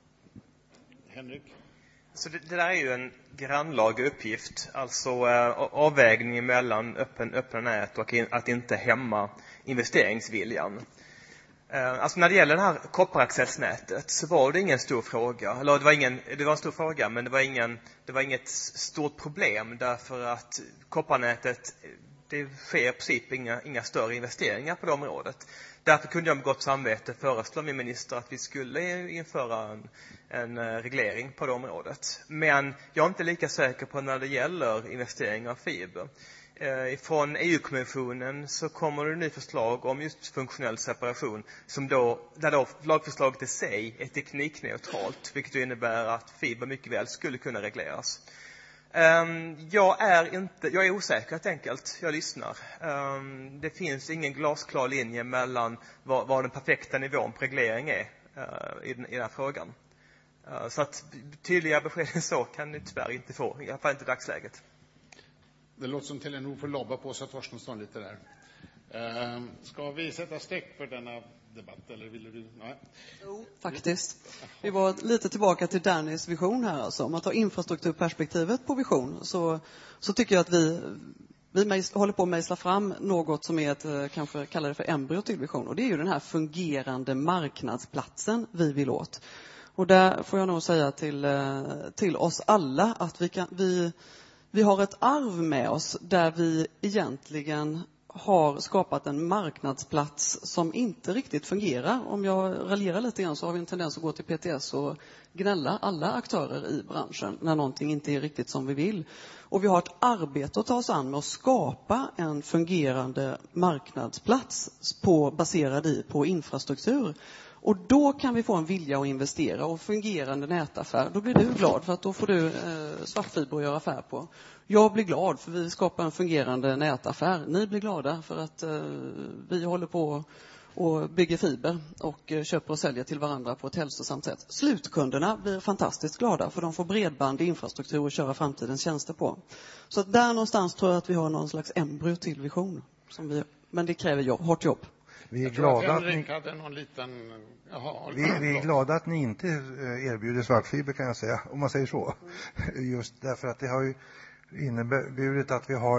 Henrik? Så det, det där är ju en grannlaga uppgift, alltså uh, avvägningen mellan öppen, öppna nät och in, att inte hämma investeringsviljan. Alltså när det gäller det här kopparaccessnätet så var det ingen stor fråga. Eller det var ingen, det var en stor fråga men det var ingen, det var inget stort problem därför att kopparnätet, det sker i princip inga, inga större investeringar på det området. Därför kunde jag med gott samvete föreslå min minister att vi skulle införa en, en reglering på det området. Men jag är inte lika säker på när det gäller investeringar av fiber. Från E U-kommissionen så kommer det nu förslag om just funktionell separation som då, där då lagförslaget i sig är teknikneutralt, vilket innebär att fiber mycket väl skulle kunna regleras. Um, jag är inte, jag är osäker helt enkelt. Jag lyssnar. Um, det finns ingen glasklar linje mellan vad, vad den perfekta nivån på reglering är uh, i, den, i den här frågan. Uh, så att tydliga besked så kan ni tyvärr inte få, i alla fall inte i dagsläget. Det låter som Telenor får lobba på så Torstensson lite där. Uh, ska vi sätta streck för denna debatt, eller vill du? Nej. Jo, faktiskt. Vi var lite tillbaka till Dannys vision här. Alltså. Om man tar infrastrukturperspektivet på vision så, så tycker jag att vi, vi mejs, håller på att mejsla fram något som är ett, kanske kallar det för embryo till vision. Och det är ju den här fungerande marknadsplatsen vi vill åt. Och där får jag nog säga till, till oss alla att vi, kan, vi, vi har ett arv med oss där vi egentligen har skapat en marknadsplats som inte riktigt fungerar. Om jag raljerar lite grann så har vi en tendens att gå till P T S och gnälla alla aktörer i branschen när någonting inte är riktigt som vi vill. Och vi har ett arbete att ta oss an med att skapa en fungerande marknadsplats på, baserad i, på infrastruktur. Och då kan vi få en vilja att investera och fungerande nätaffär. Då blir du glad för att då får du eh, svartfiber att göra affär på. Jag blir glad för vi skapar en fungerande nätaffär. Ni blir glada för att eh, vi håller på och bygger fiber och eh, köper och säljer till varandra på ett hälsosamt sätt. Slutkunderna blir fantastiskt glada för de får bredband i infrastruktur att köra framtidens tjänster på. Så att där någonstans tror jag att vi har någon slags embryo till vision. Som vi, men det kräver jobb, hårt jobb. Vi är, glada att ni, liten, jaha, vi, vi är glada att ni inte erbjuder svartfiber, kan jag säga, om man säger så. Just därför att det har ju inneburit att vi har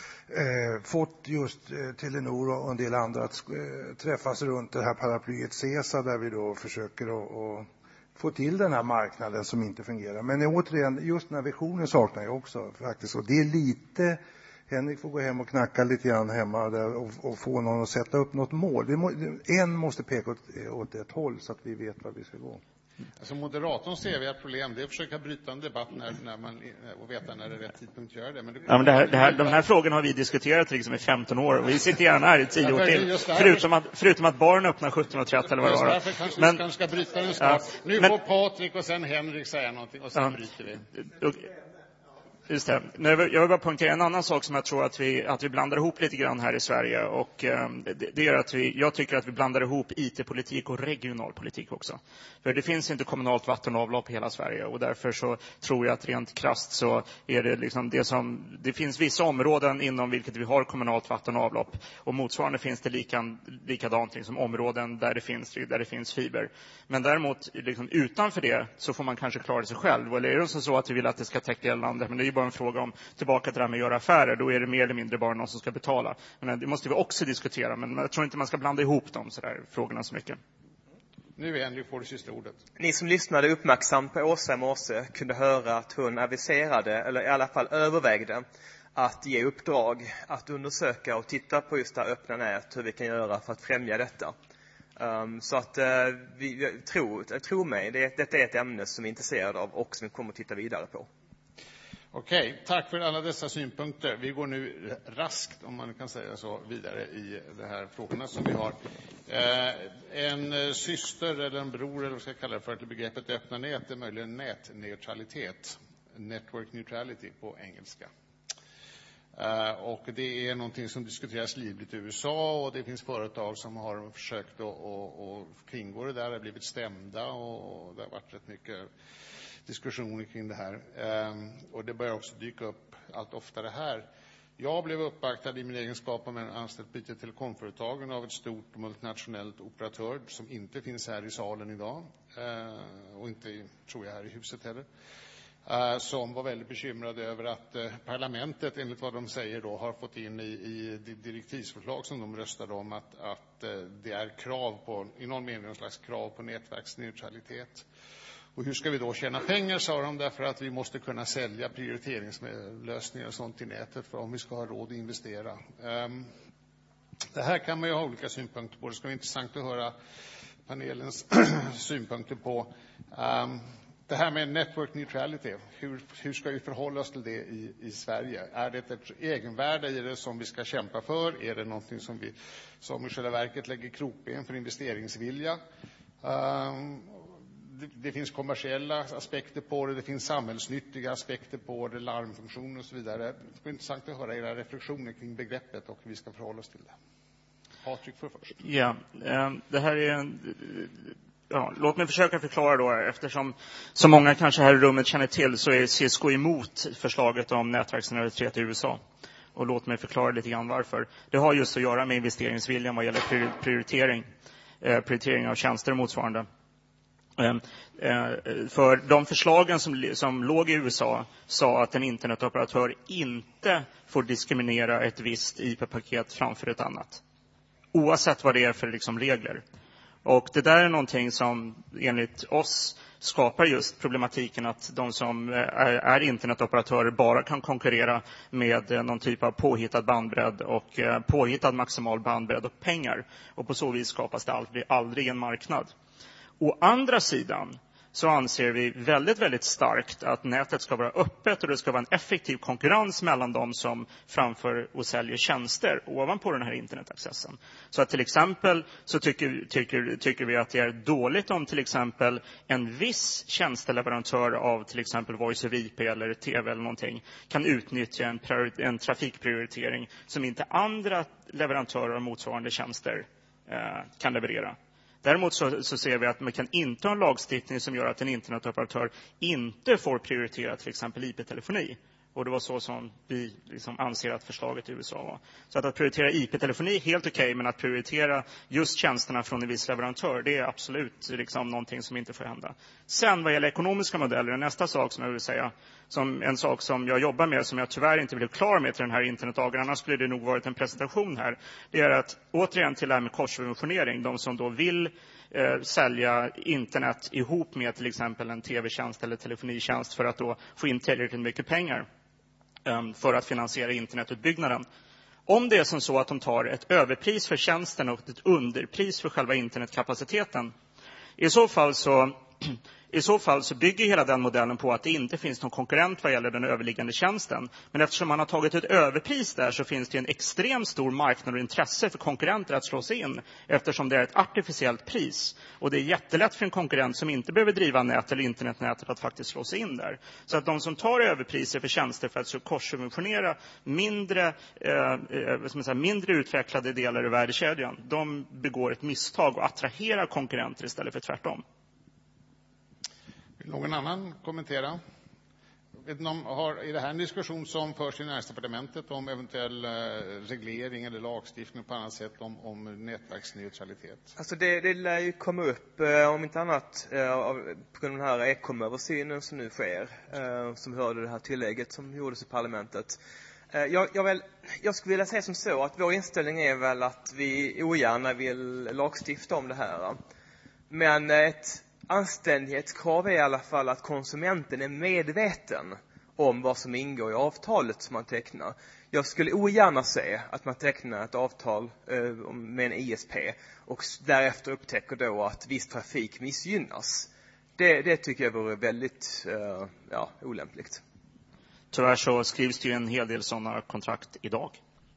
eh, fått just eh, Telenor och en del andra att eh, träffas runt det här paraplyet CESA, där vi då försöker att, att få till den här marknaden som inte fungerar. Men återigen, just den här visionen saknar jag också faktiskt. Och det är lite... Henrik får gå hem och knacka lite grann hemma där och, och få någon att sätta upp något mål. Det må, en måste peka åt, åt ett håll så att vi vet var vi ska gå. Alltså moderatorn ser vi ett problem. Det är att försöka bryta en debatt när, när man, och veta när det är rätt tidpunkt att göra det. Men det, ja, men det här, det här, de här frågorna har vi diskuterat liksom i femton år. Och vi sitter gärna här i tio år till. Förutom att, förutom att baren öppnar sjutton och trettio eller vad det var. Därför kanske men, vi kanske ska bryta den snart. Ja, nu men, får Patrik och sen Henrik säga någonting och sen ja, bryter vi. Och, Just det. Jag vill bara poängtera en annan sak som jag tror att vi, att vi blandar ihop lite grann här i Sverige. Och eh, det, det är att vi, jag tycker att vi blandar ihop I T-politik och regionalpolitik också. För det finns inte kommunalt vatten och avlopp i hela Sverige. Och därför så tror jag att rent krasst så är det liksom det som... Det finns vissa områden inom vilket vi har kommunalt vatten och avlopp. Och motsvarande finns det lika, likadant liksom områden där det finns, där det finns fiber. Men däremot liksom, utanför det så får man kanske klara sig själv. Eller är det så att vi vill att det ska täcka hela landet? Men det är bara en fråga om, tillbaka till det här med att göra affärer, då är det mer eller mindre bara någon som ska betala. Men det måste vi också diskutera, men jag tror inte man ska blanda ihop de så där frågorna så mycket. Nu är Henrik får det sista ordet. Ni som lyssnade uppmärksamt på Åsa i morse kunde höra att hon aviserade, eller i alla fall övervägde, att ge uppdrag, att undersöka och titta på just det här öppna nät, hur vi kan göra för att främja detta. Um, så att uh, vi tror, tror mig, det, detta är ett ämne som vi är intresserade av och som vi kommer att titta vidare på. Okej, tack för alla dessa synpunkter. Vi går nu raskt, om man kan säga så, vidare i de här frågorna som vi har. Eh, en syster eller en bror, eller vad ska jag kalla det för, till begreppet öppna nät är möjligen nätneutralitet. Network neutrality på engelska. Eh, och det är någonting som diskuteras livligt i U S A, och det finns företag som har försökt att, att, att kringgå det där, har blivit stämda, och det har varit rätt mycket diskussioner kring det här. Ehm, och det börjar också dyka upp allt oftare här. Jag blev uppvaktad i min egenskap av en anställd på I T-telekomföretagen av ett stort multinationellt operatör som inte finns här i salen idag. Ehm, och inte, tror jag, här i huset heller. Ehm, som var väldigt bekymrade över att eh, parlamentet, enligt vad de säger då, har fått in i, i det direktivsförslag som de röstade om att, att eh, det är krav på, i någon mening en slags krav på nätverksneutralitet. Och hur ska vi då tjäna pengar, sa de, därför att vi måste kunna sälja prioriteringslösningar och sånt i nätet för om vi ska ha råd att investera. Um, det här kan man ju ha olika synpunkter på. Det ska vara intressant att höra panelens synpunkter på. Um, det här med network neutrality, hur, hur ska vi förhålla oss till det i, i Sverige? Är det ett egenvärde i det som vi ska kämpa för? Är det någonting som vi, som i själva verket lägger krokben för investeringsvilja? Um, Det finns kommersiella aspekter på det, det finns samhällsnyttiga aspekter på det, larmfunktioner och så vidare. Det är intressant att höra era reflektioner kring begreppet och hur vi ska förhålla oss till det. Patrik för först. Ja, det här är en, Ja, låt mig försöka förklara då, eftersom så många kanske här i rummet känner till, så är Cisco emot förslaget om nätverksneutralitet i U S A. Och låt mig förklara lite grann varför. Det har just att göra med investeringsviljan vad gäller prioritering, eh, prioritering av tjänster och motsvarande. Eh, eh, för de förslagen som, som låg i U S A sa att en internetoperatör inte får diskriminera ett visst I P-paket framför ett annat. Oavsett vad det är för liksom, regler. Och det där är någonting som enligt oss skapar just problematiken att de som är, är internetoperatörer bara kan konkurrera med någon typ av påhittad bandbredd och eh, påhittad maximal bandbredd och pengar. Och på så vis skapas det aldrig, aldrig en marknad. Å andra sidan så anser vi väldigt, väldigt starkt att nätet ska vara öppet och det ska vara en effektiv konkurrens mellan de som framför och säljer tjänster ovanpå den här internetaccessen. Så att till exempel så tycker, tycker, tycker vi att det är dåligt om till exempel en viss tjänsteleverantör av till exempel voice over I P eller T V eller någonting kan utnyttja en, en trafikprioritering som inte andra leverantörer av motsvarande tjänster eh, kan leverera. Däremot så, så ser vi att man kan inte ha en lagstiftning som gör att en internetoperatör inte får prioritera till exempel I P-telefoni. Och det var så som vi liksom anser att förslaget i U S A var. Så att, att prioritera I P-telefoni är helt okej, okay, men att prioritera just tjänsterna från en viss leverantör, det är absolut liksom någonting som inte får hända. Sen vad gäller ekonomiska modeller, nästa sak som jag vill säga, som en sak som jag jobbar med, som jag tyvärr inte blev klar med till den här internetdagen, annars skulle det nog varit en presentation här, det är att återigen till det här med korssubventionering, de som då vill eh, sälja internet ihop med till exempel en tv-tjänst eller telefonitjänst för att då få in tillräckligt mycket pengar för att finansiera internetutbyggnaden. Om det är som så att de tar ett överpris för tjänsten och ett underpris för själva internetkapaciteten, i så fall så, i så fall så bygger hela den modellen på att det inte finns någon konkurrent vad gäller den överliggande tjänsten. Men eftersom man har tagit ett överpris där så finns det en extremt stor marknad och intresse för konkurrenter att slå sig in, eftersom det är ett artificiellt pris. Och det är jättelätt för en konkurrent som inte behöver driva nät eller internetnätet att faktiskt slå sig in där. Så att de som tar överpriser för tjänster för att korssubventionera mindre, eh, vad ska man säga, mindre utvecklade delar i värdekedjan, de begår ett misstag och attraherar konkurrenter istället för tvärtom. Vill någon annan kommentera? Vet ni om, har, är det här en diskussion som förs i näringsdepartementet om eventuell eh, reglering eller lagstiftning på annat sätt om, om nätverksneutralitet? Alltså det, det lär ju komma upp, eh, om inte annat, eh, av, på grund av den här ekom-översynen som nu sker, eh, som hörde det här tillägget som gjordes i parlamentet. Eh, jag, jag, väl, jag skulle vilja säga som så att vår inställning är väl att vi ogärna vill lagstifta om det här. Men ett anständighetskrav är i alla fall att konsumenten är medveten om vad som ingår i avtalet som man tecknar. Jag skulle ogärna se att man tecknar ett avtal eh, med en I S P och därefter upptäcker då att viss trafik missgynnas. Det, det tycker jag vore väldigt eh, ja, olämpligt. Tyvärr så skrivs det ju en hel del sådana kontrakt idag.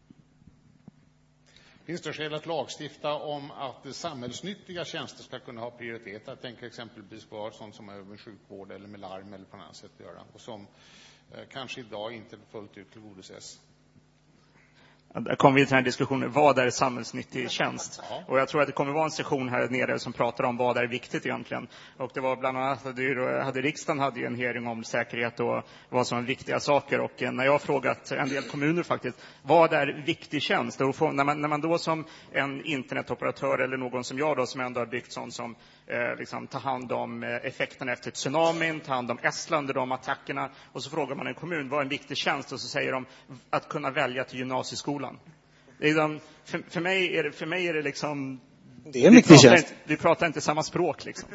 Finns det skäl att lagstifta om att samhällsnyttiga tjänster ska kunna ha prioritet? Jag tänker exempelvis på sånt som har med sjukvård eller med larm eller på något sätt att göra och som eh, kanske idag inte fullt ut tillgodoses. Där kommer vi till den här diskussionen, vad är samhällsnyttig tjänst? Och jag tror att det kommer vara en session här nere som pratar om vad är viktigt egentligen. Och det var bland annat, hade, hade riksdagen hade ju en hearing om säkerhet och vad som är viktiga saker. Och när jag har frågat en del kommuner faktiskt, vad är viktig tjänst? Och får, när, man, när man då som en internetoperatör eller någon som jag då som ändå har byggt sånt som eh, liksom, tar hand om effekterna efter tsunamin, tar hand om Estland under de attackerna. Och så frågar man en kommun, vad är en viktig tjänst? Och så säger de att kunna välja till gymnasieskolan. Det är liksom, för, för, mig är det, för mig är det liksom... Det är en viktig tjänst. Inte, vi pratar inte samma språk liksom.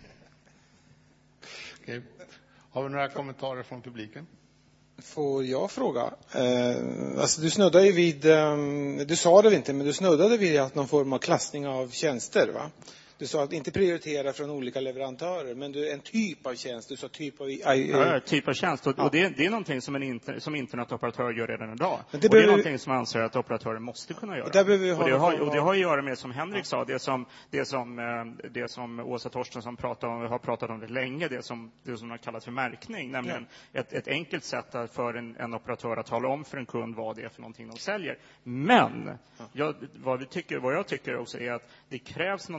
Okay. Har vi några kommentarer från publiken? Får jag fråga? Eh, alltså du snuddade ju vid, eh, du sa det inte, men du snuddade vid att någon form av klassning av tjänster, va? Du sa att inte prioritera från olika leverantörer, men du en typ av tjänst, du sa typ av... I, I, ja, typ av tjänst. Och, ja. och det, det är någonting som en inter, som internetoperatör gör redan idag. Det och det är behöver... någonting som anser att operatörer måste kunna göra. Och, där vi ha och, det, har, och och det har att göra med, som Henrik ja. sa, det som, det som, det som Åsa Torstensson pratar om, har pratat om det länge, det som, det som har kallats för märkning. Nämligen ja. ett, ett enkelt sätt för en, en operatör att tala om för en kund vad det är för någonting de säljer. Men ja. jag, vad, vi tycker, vad jag tycker också är att det krävs någon typ av grund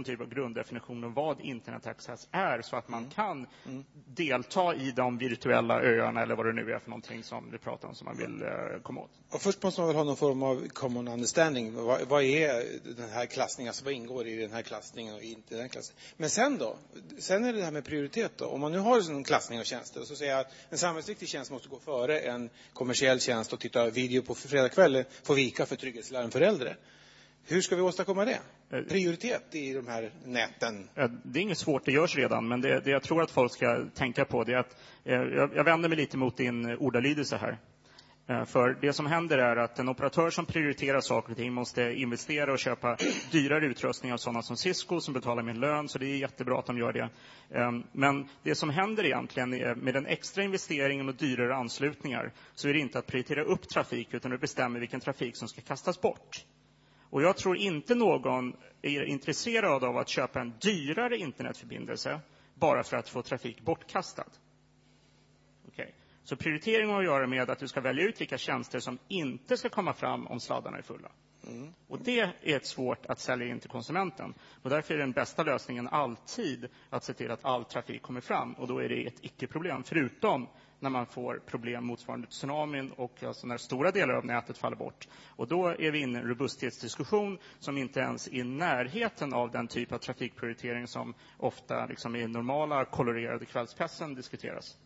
grunddefinition av vad internet access är, så att man Mm. kan Mm. delta i de virtuella öarna eller vad det nu är för någonting som vi pratar om som man vill eh, komma åt. Och först måste man väl ha någon form av common understanding. Vad, vad är den här klassningen? Alltså vad ingår i den här klassningen och inte den klassningen? Men sen då? Sen är det det här med prioritet då. Om man nu har en klassning av tjänster och så säger jag att en samhällsviktig tjänst måste gå före en kommersiell tjänst och titta video på fredagskvällen får vika för trygghetslarm för äldre. Hur ska vi åstadkomma det? Prioritet i de här näten. Det är inget svårt, det görs redan, men det, det jag tror att folk ska tänka på det är att eh, jag, jag vänder mig lite mot din ordalydelse här. Eh, för det som händer är att en operatör som prioriterar saker och ting måste investera och köpa dyrare utrustning av sådana som Cisco som betalar min lön, så det är jättebra att de gör det. Eh, men det som händer egentligen är, med den extra investeringen och dyrare anslutningar, så är det inte att prioritera upp trafik, utan att bestämma vilken trafik som ska kastas bort. Och jag tror inte någon är intresserad av att köpa en dyrare internetförbindelse bara för att få trafik bortkastad. Okay. Så prioritering har att göra med att du ska välja ut vilka tjänster som inte ska komma fram om sladdarna är fulla. Mm. Och det är ett svårt att sälja in till konsumenten. Och därför är den bästa lösningen alltid att se till att all trafik kommer fram. Och då är det ett icke-problem, förutom när man får problem motsvarande tsunamin och alltså när stora delar av nätet faller bort. Och då är vi inne i en robusthetsdiskussion som inte ens är i närheten av den typ av trafikprioritering som ofta liksom i normala kolorerade kvällspressen diskuteras.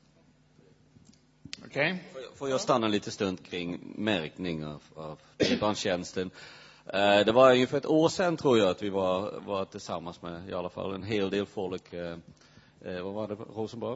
Okej. Okay. Får jag stanna lite stund kring märkning av, av bredbandstjänsten? Eh, det var ungefär ett år sedan tror jag att vi var, var tillsammans med i alla fall en hel del folk. Eh, eh, vad var det, Rosenborg?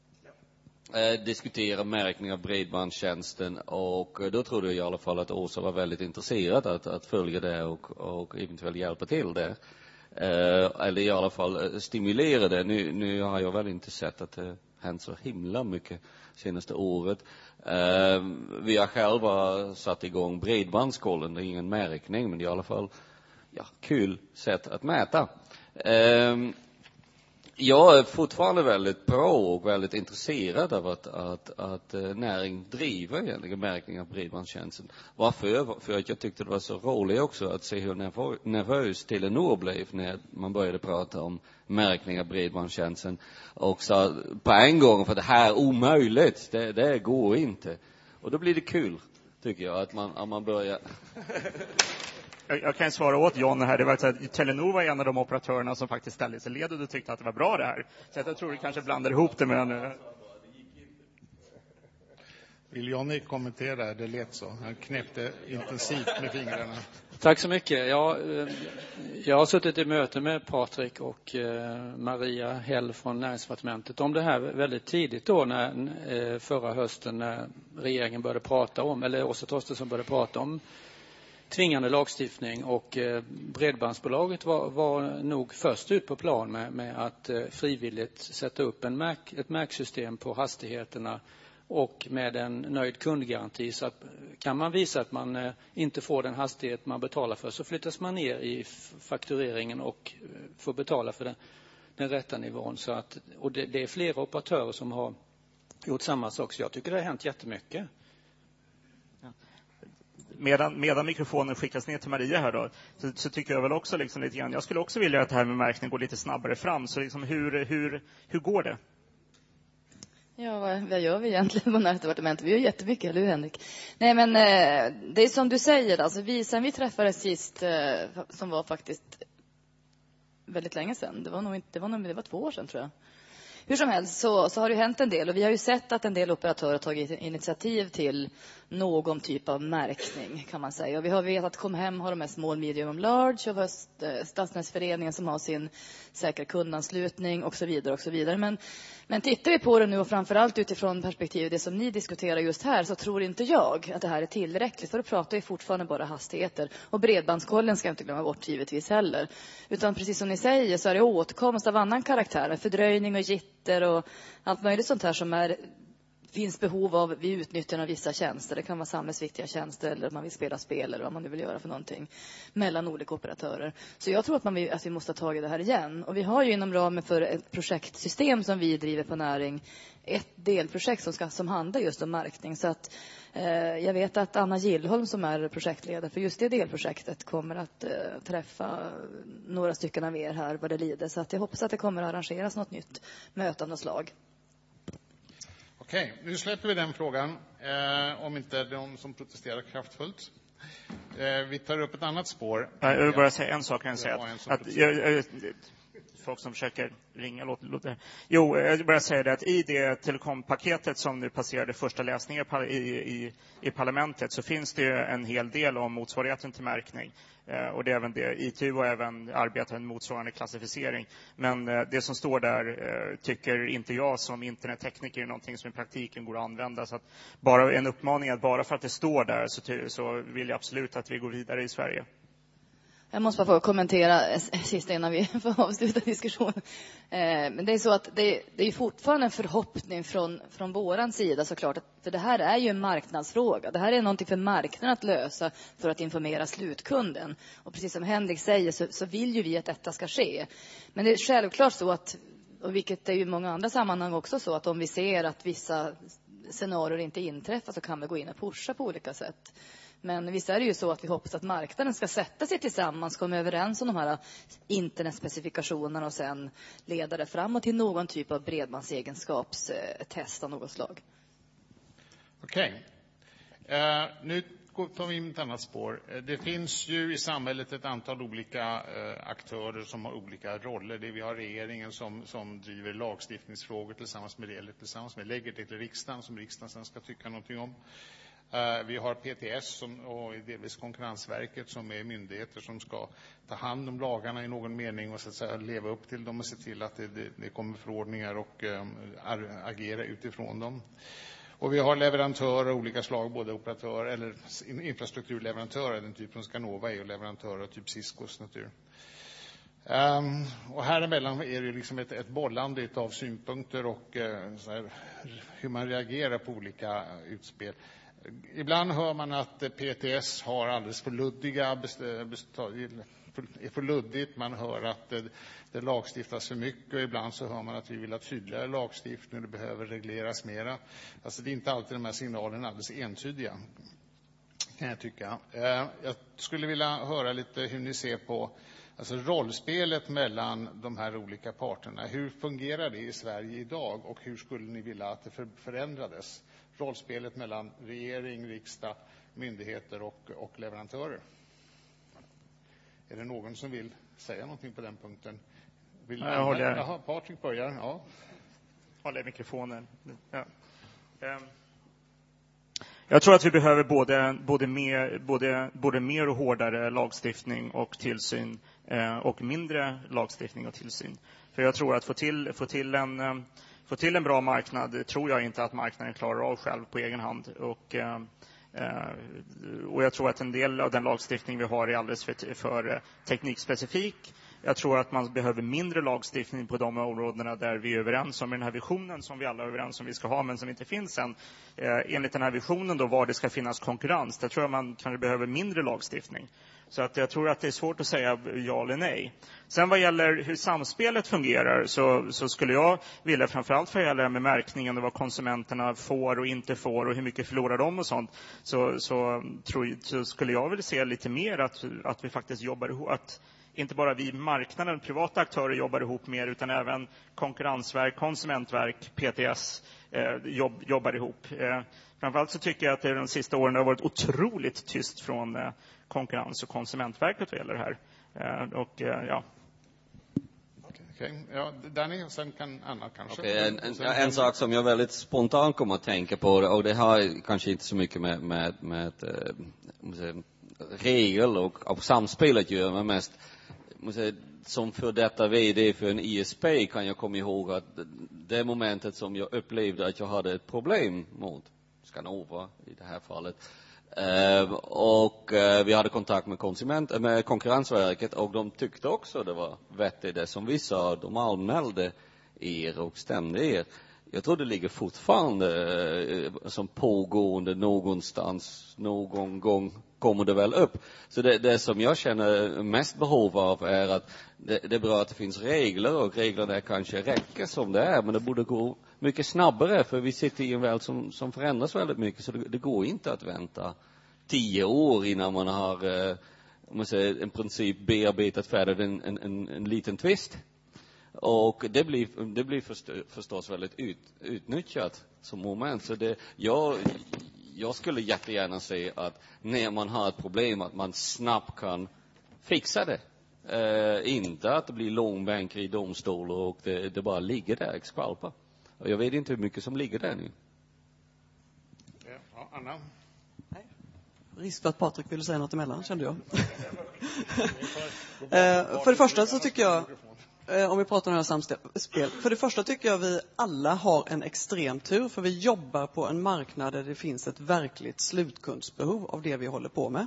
Eh, diskutera märkning av bredbandstjänsten, och då trodde jag i alla fall att Åsa var väldigt intresserad att, att följa det och, och eventuellt hjälpa till det. Eh, eller i alla fall stimulera det. Nu, nu har jag väl inte sett att det hänt så himla mycket senaste året. Eh, vi har själva satt igång bredbandskollen. Det är ingen märkning, men det är i alla fall ja, kul sätt att mäta. Eh, Jag är fortfarande väldigt pro och väldigt intresserad av att, att, att näring driver egentligen märkning av bredbandstjänsten. Varför? För att jag tyckte det var så roligt också att se hur nervös Telenor blev när man började prata om märkning av bredbandstjänsten. Och sa på en gång, för det här är omöjligt, det, det går inte. Och då blir det kul, tycker jag, att man, att man börjar... Jag kan svara åt John här. Det var så att Telenor var en av de operatörerna som faktiskt ställde sig led och tyckte att det var bra det här. Så jag tror du kanske blandar ihop det med en... Vill Johnny kommentera? Det lät så. Han knäppte intensivt med fingrarna. Tack så mycket. Jag, jag har suttit i möte med Patrik och Maria Hell från Näringsdepartementet om det här väldigt tidigt då, när, förra hösten när regeringen började prata om, eller Åsa Torstensson började prata om tvingande lagstiftning, och eh, bredbandsbolaget var, var nog först ut på plan med, med att eh, frivilligt sätta upp en märk, ett märksystem på hastigheterna och med en nöjd kundgaranti. Så att, kan man visa att man eh, inte får den hastighet man betalar för, så flyttas man ner i faktureringen och eh, får betala för den, den rätta nivån. Så att, och det, det är flera operatörer som har gjort samma sak, så jag tycker det har hänt jättemycket. Medan, medan mikrofonen skickas ner till Maria här då, så, så tycker jag väl också liksom lite grann, jag skulle också vilja att det här med märkning går lite snabbare fram. Så liksom hur, hur, hur går det? Ja, vad, vad gör vi egentligen på Näringsdepartementet? Vi gör jättemycket, eller hur Henrik? Nej, men eh, det är som du säger, alltså vi, sen vi träffades sist, eh, som var faktiskt väldigt länge sedan, det var nog inte, det var, nog, det var två år sedan tror jag. Hur som helst så, så har det hänt en del, och vi har ju sett att en del operatörer har tagit initiativ till någon typ av märkning, kan man säga. Och vi har vetat att Comhem har de här small, medium och large, och vi har Stadsnätsföreningen som har sin säkra kundanslutning och så vidare och så vidare. Men, men tittar vi på det nu, och framförallt utifrån perspektivet det som ni diskuterar just här, så tror inte jag att det här är tillräckligt. För då pratar vi fortfarande bara hastigheter. Och bredbandskollen ska jag inte glömma bort givetvis heller. Utan precis som ni säger så är det åtkomst av annan karaktär, fördröjning och gitter och allt möjligt sånt här som är finns behov av vid utnyttjande av vissa tjänster. Det kan vara samhällsviktiga tjänster eller man vill spela spel eller vad man nu vill göra för någonting mellan olika operatörer. Så jag tror att, man vill, att vi måste ta tag i det här igen. Och vi har ju inom ramen för ett projektsystem som vi driver på Näring ett delprojekt som, ska, som handlar just om markning. Så att eh, jag vet att Anna Gillholm som är projektledare för just det delprojektet kommer att eh, träffa några stycken av er här vad det lider. Så att jag hoppas att det kommer att arrangeras något nytt möte av något slag. Okej, nu släpper vi den frågan, eh, om inte de som protesterar kraftfullt. Eh, vi tar upp ett annat spår. Jag vill bara säga en sak. Kan jag säga att, att jag, jag, folk som försöker ringa låter, låter. Jo, jag vill bara säga det att i det telekompaketet som nu passerade första läsningen i, i, i parlamentet så finns det ju en hel del om motsvarigheten till märkning. Eh, och det är även det. I T U har även arbetat med motsvarande klassificering. Men eh, det som står där eh, tycker inte jag som internettekniker är någonting som i praktiken går att använda. Så att bara en uppmaning att bara för att det står där så, ty, så vill jag absolut att vi går vidare i Sverige. Jag måste bara få kommentera sista innan vi får avsluta diskussionen. Eh, men det är så att det, det är fortfarande en förhoppning från, från våran sida såklart. Att, för det här är ju en marknadsfråga. Det här är någonting för marknaden att lösa för att informera slutkunden. Och precis som Henrik säger så, så vill ju vi att detta ska ske. Men det är självklart så att, och vilket är ju i många andra sammanhang också så, att om vi ser att vissa scenarier inte inträffar så kan vi gå in och pusha på olika sätt. Men visst är det ju så att vi hoppas att marknaden ska sätta sig tillsammans, komma överens om de här internetspecifikationerna och sen leda det framåt till någon typ av bredbandsegenskapstest av något slag. Okej. Okay. Uh, nu tar vi in ett annat spår. Det finns ju i samhället ett antal olika uh, aktörer som har olika roller. Det vi har regeringen som, som driver lagstiftningsfrågor tillsammans med det, eller tillsammans med lägger det till riksdagen som riksdagen sen ska tycka någonting om. Uh, vi har P T S som, och delvis Konkurrensverket som är myndigheter som ska ta hand om lagarna i någon mening och så att säga, leva upp till dem och se till att det, det, det kommer förordningar och um, agera utifrån dem. Och vi har leverantörer av olika slag, både operatörer eller infrastrukturleverantörer, den typen Skanova är och leverantörer typ Ciscos natur. Um, och här emellan är det liksom ett, ett bollande av synpunkter och uh, så här, hur man reagerar på olika utspel. Ibland hör man att P T S har alldeles för luddiga är för luddigt. Man hör att det, det lagstiftas för mycket och ibland så hör man att vi vill ha tydligare lagstiftning och det behöver regleras mera. Alltså det är inte alltid de här signalerna alldeles entydiga, kan jag tycka. Jag skulle vilja höra lite hur ni ser på alltså rollspelet mellan de här olika parterna. Hur fungerar det i Sverige idag och hur skulle ni vilja att det förändrades? Rollspelet mellan regering, riksdag, myndigheter och, och leverantörer. Är det någon som vill säga någonting på den punkten? Vill ja, jag håller. Jaha, Patrik börjar. Ja. Håller mikrofonen. Ja. Um. Jag tror att vi behöver både, både, mer, både, både mer och hårdare lagstiftning och tillsyn eh, och mindre lagstiftning och tillsyn. För jag tror att få till, få till en... Um, Få till en bra marknad tror jag inte att marknaden klarar av själv på egen hand. Och, eh, och jag tror att en del av den lagstiftning vi har är alldeles för, för teknikspecifik. Jag tror att man behöver mindre lagstiftning på de områdena där vi är överens om den här visionen som vi alla är överens om vi ska ha men som inte finns än. Eh, enligt den här visionen då var det ska finnas konkurrens. Där tror jag man kanske behöver mindre lagstiftning. Så att jag tror att det är svårt att säga ja eller nej. Sen vad gäller hur samspelet fungerar så, så skulle jag vilja framförallt för gäller med märkningen och vad konsumenterna får och inte får och hur mycket förlorar de och sånt. Så, så, tror, så skulle jag vilja se lite mer att, att vi faktiskt jobbar ihop. Att inte bara vi marknaden, privata aktörer jobbar ihop mer utan även Konkurrensverk, Konsumentverk, P T S eh, jobb, jobbar ihop. Eh, framförallt så tycker jag att det de sista åren har varit otroligt tyst från eh, Konkurrens- och Konsumentverket vad gäller det här. Eh, och eh, ja. Okej, okay. Ja, Danny, sen kan Anna kanske. Okay, en, en, en sak som jag väldigt spontant kommer att tänka på, och det har kanske inte så mycket med, med, med äh, regel och, och samspel att göra, men mest säga, som för detta vd för en I S P kan jag komma ihåg att det momentet som jag upplevde att jag hade ett problem mot Skanova i det här fallet. Uh, och uh, vi hade kontakt med, konsument, med Konkurrensverket och de tyckte också det var vettigt det som vi sa. De anmälde er och stämde er. jag tror det ligger fortfarande eh, som pågående någonstans, någon gång kommer det väl upp. Så det, det som jag känner mest behov av är att det, det är bra att det finns regler, och reglerna kanske räcker som det är, men det borde gå mycket snabbare, för vi sitter i en värld som, som förändras väldigt mycket, så det, det går inte att vänta tio år innan man har eh, om man säger, en princip bearbetat färdigt en, en, en, en liten twist. Och det blir, det blir förstå, förstås väldigt ut, utnyttjat som moment. Så det, jag, jag skulle jättegärna se att när man har ett problem att man snabbt kan fixa det. Eh, inte att det blir långbänkar i domstolar och det, det bara ligger där och skvalpar. Och jag vet inte hur mycket som ligger där nu. Ja, Anna? Nej. Risk för att Patrik ville säga något emellan, kände jag. eh, för det första så tycker jag, om vi pratar om det här samspel. För det första tycker jag vi alla har en extrem tur, för vi jobbar på en marknad där det finns ett verkligt slutkundsbehov av det vi håller på med.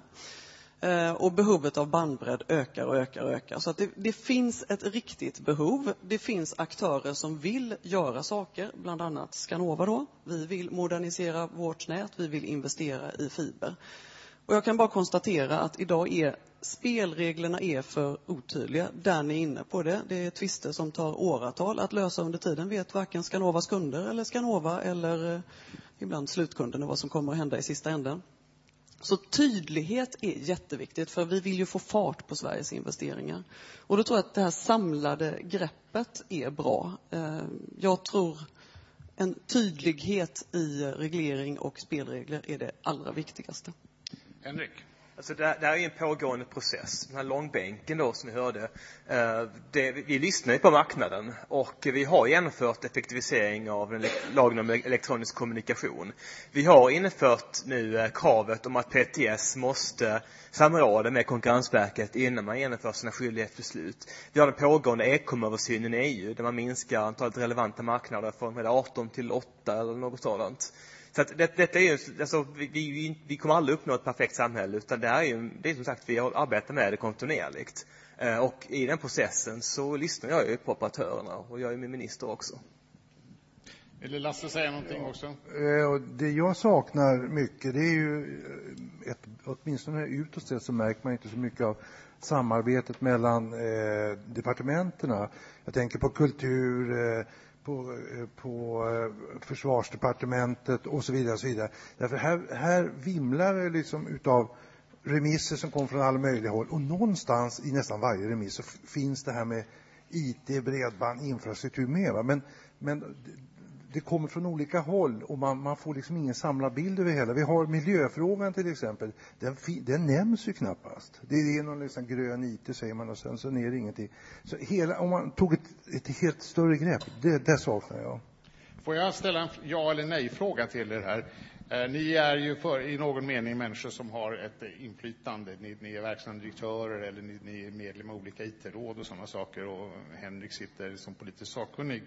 Och behovet av bandbredd ökar och ökar och ökar. Så att det, det finns ett riktigt behov. Det finns aktörer som vill göra saker, bland annat Skanova då. Vi vill modernisera vårt nät, vi vill investera i fiber. Och jag kan bara konstatera att idag är spelreglerna är för otydliga. Där ni är inne på det. Det är tvister som tar åratal att lösa under tiden. Vet varken Skanovas kunder eller Skanova eller eh, ibland slutkunderna vad som kommer att hända i sista änden. Så tydlighet är jätteviktigt, för vi vill ju få fart på Sveriges investeringar. Och då tror jag att det här samlade greppet är bra. Eh, jag tror en tydlighet i reglering och spelregler är det allra viktigaste. Henrik? Alltså det, det här är en pågående process. Den här långbänken då som vi hörde. Eh, det, vi lyssnar ju på marknaden och vi har genomfört effektivisering av den, lagen om elektronisk kommunikation. Vi har infört nu eh, kravet om att P T S måste samråda med Konkurrensverket innan man genomför sina skyldighetsbeslut. Vi har den pågående e-komöversynen i E U där man minskar antalet relevanta marknader från arton till åtta eller något sådant. Så att det, detta är ju, alltså, vi, vi, vi kommer aldrig uppnå ett perfekt samhälle, utan det här är ju, det är som sagt, vi arbetar med det kontinuerligt. Eh, och i den processen så lyssnar jag ju på operatörerna, och jag är min minister också. Vill Lasse säga någonting också? Eh, det jag saknar mycket, det är ju ett, åtminstone utåt sett så märker man inte så mycket av samarbetet mellan eh, departementerna. Jag tänker på kultur, eh, på, på försvarsdepartementet och så vidare och så vidare. Därför här, här vimlar det liksom utav remisser som kommer från alla möjliga håll, och någonstans i nästan varje remiss så f- finns det här med I T, bredband, infrastruktur med, va? Men, men det kommer från olika håll och man, man får liksom ingen samlad bild över hela. Vi har miljöfrågan till exempel. Den, den nämns ju knappast. Det är någon liksom grön I T säger man, och sen så är det ingenting. Så hela, om man tog ett, ett helt större grepp, det, det saknar jag. Får jag ställa en ja eller nej fråga till er här? Eh, ni är ju för, i någon mening människor som har ett inflytande. Ni, ni är verksamma direktörer eller ni, ni är medlemmar av olika I T-råd och sådana saker. Och Henrik sitter som politisk sakkunnig.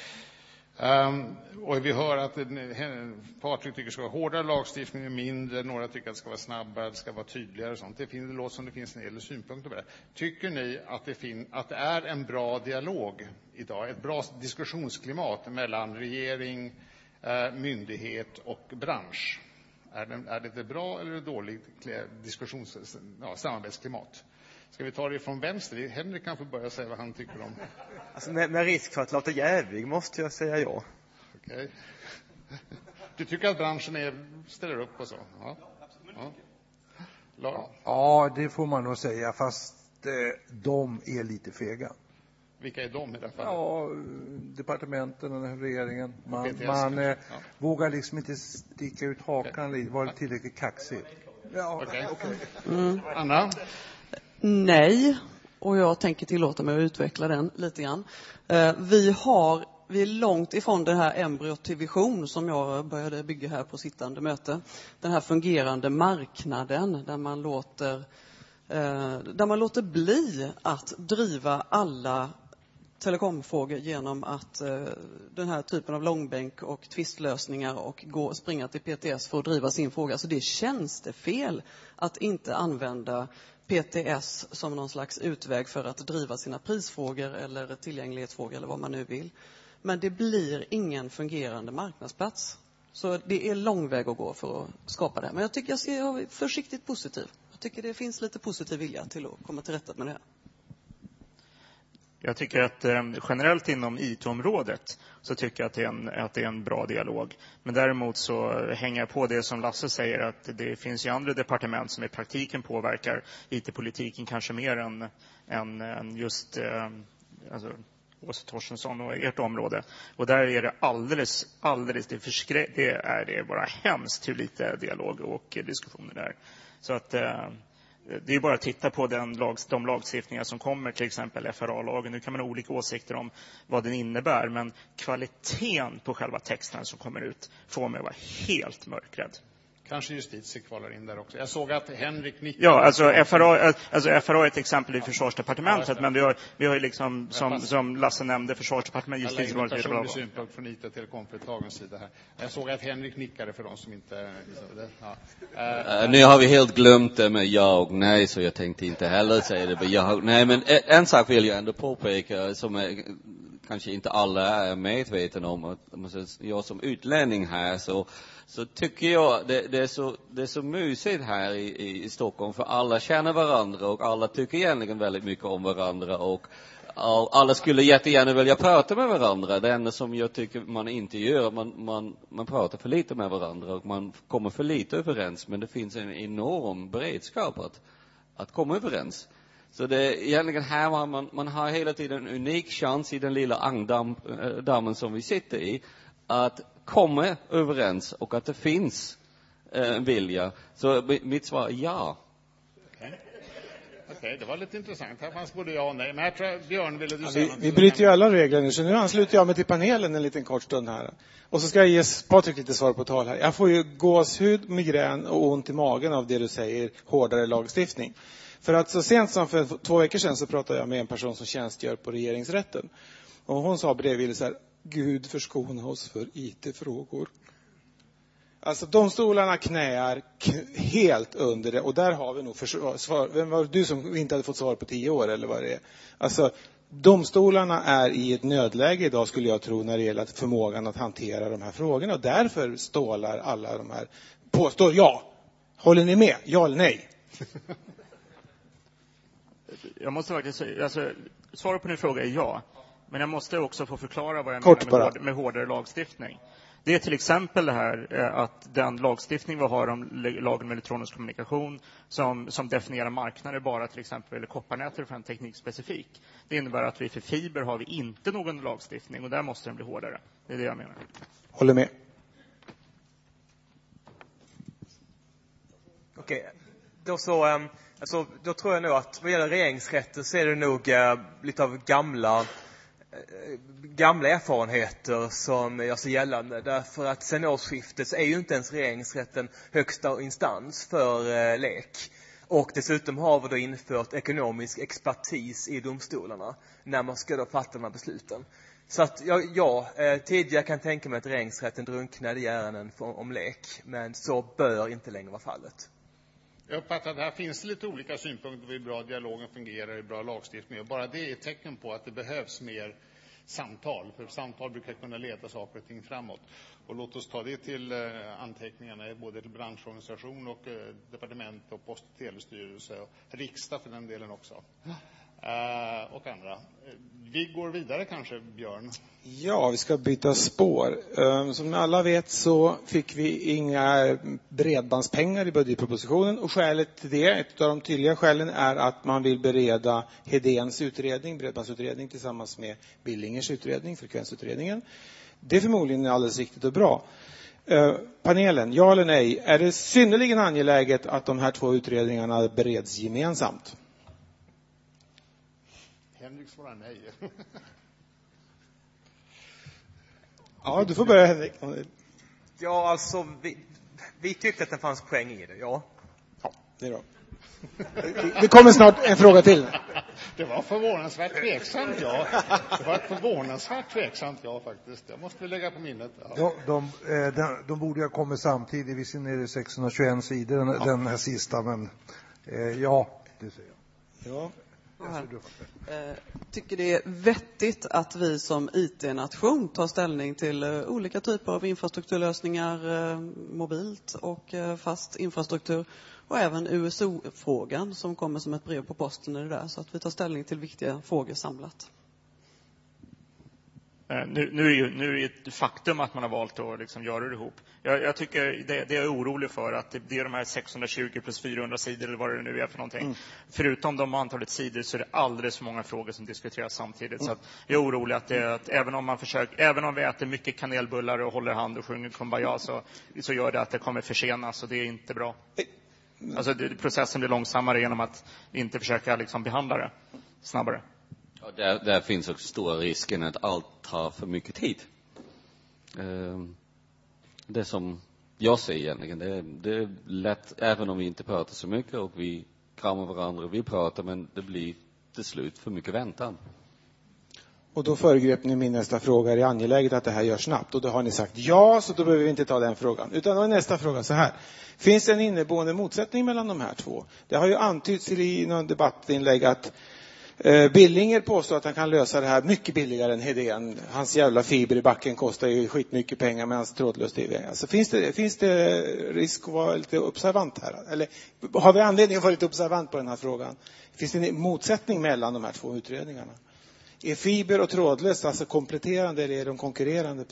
Um, och vi hör att Patrik tycker det ska vara hårdare lagstiftning, mindre, några tycker att det ska vara snabbare, det ska vara tydligare och sånt. Det, finns, det låter som det finns en del synpunkter på det. Tycker ni att det, fin, att det är en bra dialog idag, ett bra diskussionsklimat mellan regering, eh, myndighet och bransch? Är det, är det ett bra eller ett dåligt diskussions, ja, samarbetsklimat? Ska vi ta det från vänster? Henrik kan få börja säga vad han tycker om. Alltså med, med risk för att låta jävig måste jag säga ja. Okej. Okay. Du tycker att branschen är, ställer upp och så? Ja, ja. Ja. Ja, det får man nog säga, fast eh, de är lite fega. Vilka är de i det här fallet? Ja, departementen och regeringen. Man, P T S, man eh, ja. vågar liksom inte sticka ut hakan lite, vara tillräckligt kaxig. Ja, okej. Okay. Okay. Mm. Anna? Nej, och jag tänker tillåta mig att utveckla den lite grann. Eh, vi har, vi är långt ifrån det här embryot till vision som jag började bygga här på sittande möte. Den här fungerande marknaden där man låter, eh, där man låter bli att driva alla telekomfrågor genom att eh, den här typen av långbänk och tvistlösningar och gå springa till P T S för att driva sin fråga. Så det är tjänstefel att inte använda P T S som någon slags utväg för att driva sina prisfrågor eller tillgänglighetsfrågor eller vad man nu vill. Men det blir ingen fungerande marknadsplats. Så det är lång väg att gå för att skapa det. Men jag tycker jag ska vara försiktigt positiv. Jag tycker det finns lite positiv vilja till att komma till rätta med det här. Jag tycker att eh, generellt inom I T-området så tycker jag att det, är en, att det är en bra dialog. Men däremot så hänger jag på det som Lasse säger, att det finns ju andra departement som i praktiken påverkar I T-politiken kanske mer än, än, än just eh, alltså, Åsa Torstensson och ert område. Och där är det alldeles, alldeles det, förskrä- det är det bara hemskt hur lite dialog och diskussioner där. Så att eh, det är bara att titta på den lag, de lagstiftningar som kommer, till exempel F R A-lagen. Nu kan man ha olika åsikter om vad den innebär, men kvaliteten på själva texten som kommer ut får mig att vara helt mörkrädd. Kanske justitie kvalar in där också. Jag såg att Henrik Nick... Ja, alltså F R A, alltså F R A är ett exempel i försvarsdepartementet, ja, men vi har, vi har ju liksom, som, som Lasse nämnde, försvarsdepartementet, justitiedepartementet. Jag lägger en personlig synpunkt från I T- och telekomföretagens sida här. Jag såg att Henrik nickade för de som inte... Ja. Uh, nu har vi helt glömt det med ja och nej, så jag tänkte inte heller säga det med ja och nej. Men en sak vill jag ändå påpeka som är, kanske inte alla är medvetna om. Att, jag som utlänning här så... så tycker jag det, det, är så, det är så mysigt här i, i Stockholm, för alla känner varandra och alla tycker egentligen väldigt mycket om varandra och alla skulle jättegärna vilja prata med varandra. Det enda som jag tycker man inte gör, man, man, man pratar för lite med varandra och man kommer för lite överens, men det finns en enorm beredskap att, att komma överens. Så det är egentligen här man, man, man har hela tiden en unik chans i den lilla angdammen som vi sitter i att komma överens och att det finns en eh, vilja. Så mitt svar är ja. Okej, okay. okay, det var lite intressant. Här fanns både ja och nej. Men jag tror att Björn ville du ja, säga vi, vi bryter ju alla regler nu, så nu ansluter jag mig till panelen en liten kort stund här. Och så ska jag ge Patrik lite svar på tal här. Jag får ju gåshud, migrän och ont i magen av det du säger, hårdare lagstiftning. För att så sent som för två veckor sedan så pratade jag med en person som tjänstgör på regeringsrätten. Och hon sa bredvid så här: Gud förskona oss för I T-frågor. Alltså domstolarna knäar k- helt under det. Och där har vi nog svar. Vem var du som inte hade fått svar på tio år eller vad det är? Alltså domstolarna är i ett nödläge idag, skulle jag tro, när det gäller förmågan att hantera de här frågorna. Och därför stålar alla de här. Påstår ja. Håller ni med? Ja eller nej? Jag måste faktiskt säga, alltså, svaret på din fråga är ja. Men jag måste också få förklara vad jag Kort menar med, hård, med hårdare lagstiftning. Det är till exempel det här att den lagstiftning vi har om lagen om elektronisk kommunikation som, som definierar marknader bara till exempel eller kopparnätet för en teknik specifik. Det innebär att vi för fiber har vi inte någon lagstiftning och där måste den bli hårdare. Det är det jag menar. Håller med. Okej, okay. Då så... Um... Alltså, då tror jag nog att vad gäller regeringsrätten så är det nog eh, lite av gamla, eh, gamla erfarenheter som gör sig gällande. Därför att sen årsskiftet så är ju inte ens regeringsrätten högsta instans för eh, lek. Och dessutom har vi då infört ekonomisk expertis i domstolarna när man ska då fatta de här besluten. Så att ja, ja eh, tidigare kan tänka mig att regeringsrätten drunknade i ärenden för, om lek. Men så bör inte längre vara fallet. Jag uppfattar att här finns lite olika synpunkter på hur bra dialogen fungerar, hur bra lagstiftning är. Bara det är ett tecken på att det behövs mer samtal. För samtal brukar kunna leda saker och ting framåt. Och låt oss ta det till eh, anteckningarna, både till branschorganisation och eh, departement och post- och telestyrelse och riksdag för den delen också. Uh, och andra. Vi går vidare kanske, Björn. Ja, vi ska byta spår. Um, som alla vet så fick vi inga bredbandspengar i budgetpropositionen. Och skälet till det, ett av de tydliga skälen, är att man vill bereda Hedéns utredning, bredbandsutredning, tillsammans med Billingers utredning, frekvensutredningen. Det är förmodligen alldeles riktigt och bra. Uh, panelen, ja eller nej? Är det synnerligen angeläget att de här två utredningarna bereds gemensamt? Henrik svarar nej. Ja, du får börja, Henrik. Ja, alltså, vi, vi tyckte att det fanns poäng i det, ja. Ja, det är bra. Det kommer snart en fråga till. Det var förvånansvärt tveksamt, ja. Det var ett förvånansvärt tveksamt, ja, faktiskt. Jag måste lägga på minnet. Ja. De, de, de, de borde ha kommit samtidigt. Vi ser det sexhundratjugoen sidor, den, ja. den här sista, men eh, ja, det säger jag. Ja. Jag tycker det är vettigt att vi som I T-nation tar ställning till olika typer av infrastrukturlösningar, mobilt och fast infrastruktur, och även U S O-frågan som kommer som ett brev på posten i det där, så att vi tar ställning till viktiga frågor samlat. Nu, nu, är ju, nu är det ett faktum att man har valt att liksom göra det ihop. Jag, jag tycker det, det är jag orolig för, att det, det är de här sexhundratjugo plus fyrahundra sidor eller vad det nu är för någonting. Mm. Förutom de antalet sidor så är det alldeles för många frågor som diskuteras samtidigt. Mm. Så att jag är orolig att, det, att även om man försöker, även om vi äter mycket kanelbullar och håller hand och sjunger Kumbaya, så, så gör det att det kommer försenas, och det är inte bra. Mm. Alltså det, processen blir långsammare genom att inte försöka liksom behandla det snabbare. Ja, där, där finns också stora risken att allt tar för mycket tid. Det som jag säger egentligen, det är, det är lätt, även om vi inte pratar så mycket och vi kramar varandra och vi pratar, men det blir till slut för mycket väntan. Och då föregrep ni min nästa fråga. Är det angeläget att det här görs snabbt? Och då har ni sagt ja, så då behöver vi inte ta den frågan. Utan då är nästa fråga så här. Finns det en inneboende motsättning mellan de här två? Det har ju antytts i någon debattinlägg att eh, Billinger påstår att han kan lösa det här mycket billigare än Hedén. Hans jävla fiber i backen kostar ju skitmycket pengar med hans trådlöst T V. Alltså finns det, finns det risk att vara lite observant här? Eller har vi anledning att vara lite observant på den här frågan? Finns det en motsättning mellan de här två utredningarna? Är fiber och trådlöst alltså kompletterande, eller är de konkurrerande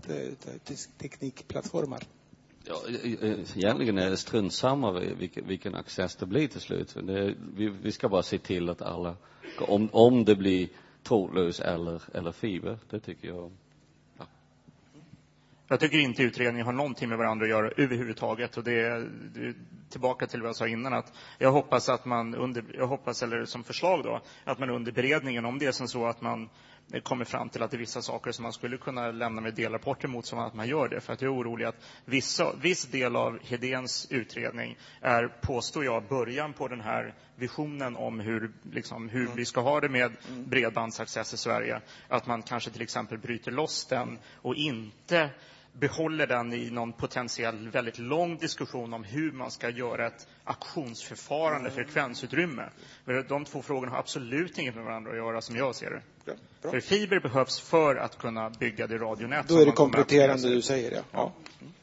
teknikplattformar? Ja, egentligen är det strunt samma vilken, vilken access det blir till slut. Det, vi, vi ska bara se till att alla, om, om det blir trådlös eller, eller fiber, det tycker jag. Ja. Jag tycker inte utredningen har någonting med varandra att göra överhuvudtaget, och det är, det är tillbaka till vad jag sa innan, att jag hoppas att man under, jag hoppas, eller som förslag då, att man under beredningen, om det är som så att man kommer fram till att det är vissa saker som man skulle kunna lämna med delrapporter mot, som att man gör det. För att jag är orolig att vissa, viss del av Hedéns utredning är, påstår jag, början på den här visionen om hur, liksom, hur vi ska ha det med bredbandsaccess i Sverige. Att man kanske till exempel bryter loss den och inte behåller den i någon potentiell väldigt lång diskussion om hur man ska göra ett auktionsförfarande för frekvensutrymme. De två frågorna har absolut inget med varandra att göra, som jag ser det. Ja, för fiber behövs för att kunna bygga det radionät. Då är det kompletterande du säger, ja. Ja.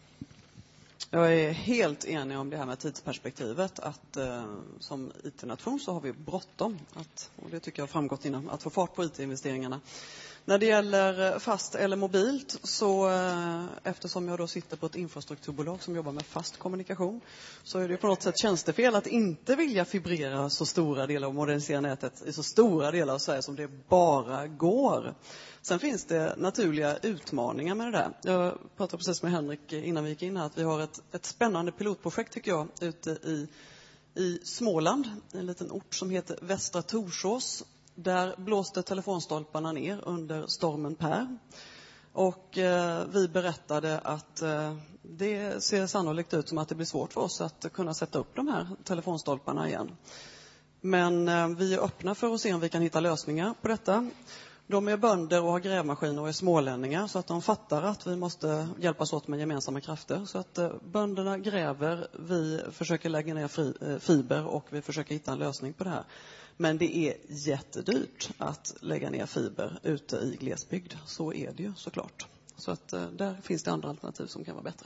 Jag är helt enig om det här med tidsperspektivet, att eh, som I T-nation så har vi bråttom, att, och det tycker jag har framgått innan, att få fart på I T-investeringarna. När det gäller fast eller mobilt, så eh, eftersom jag då sitter på ett infrastrukturbolag som jobbar med fast kommunikation, så är det på något sätt tjänstefel att inte vilja fibrera så stora delar och modernisera nätet i så stora delar av Sverige som det bara går. Sen finns det naturliga utmaningar med det där. Jag pratade precis med Henrik innan vi gick in här, att vi har ett, ett spännande pilotprojekt, tycker jag, ute i, i Småland, en liten ort som heter Västra Torsås. Där blåste telefonstolparna ner under stormen Per. Och eh, vi berättade att eh, det ser sannolikt ut som att det blir svårt för oss att kunna sätta upp de här telefonstolparna igen. Men eh, vi är öppna för att se om vi kan hitta lösningar på detta. De är bönder och har grävmaskiner och är smålänningar, så att de fattar att vi måste hjälpas åt med gemensamma krafter. Så att eh, bönderna gräver, vi försöker lägga ner fri, eh, fiber och vi försöker hitta en lösning på det här. Men det är jättedyrt att lägga ner fiber ute i glesbygd. Så är det ju såklart. Så att eh, där finns det andra alternativ som kan vara bättre.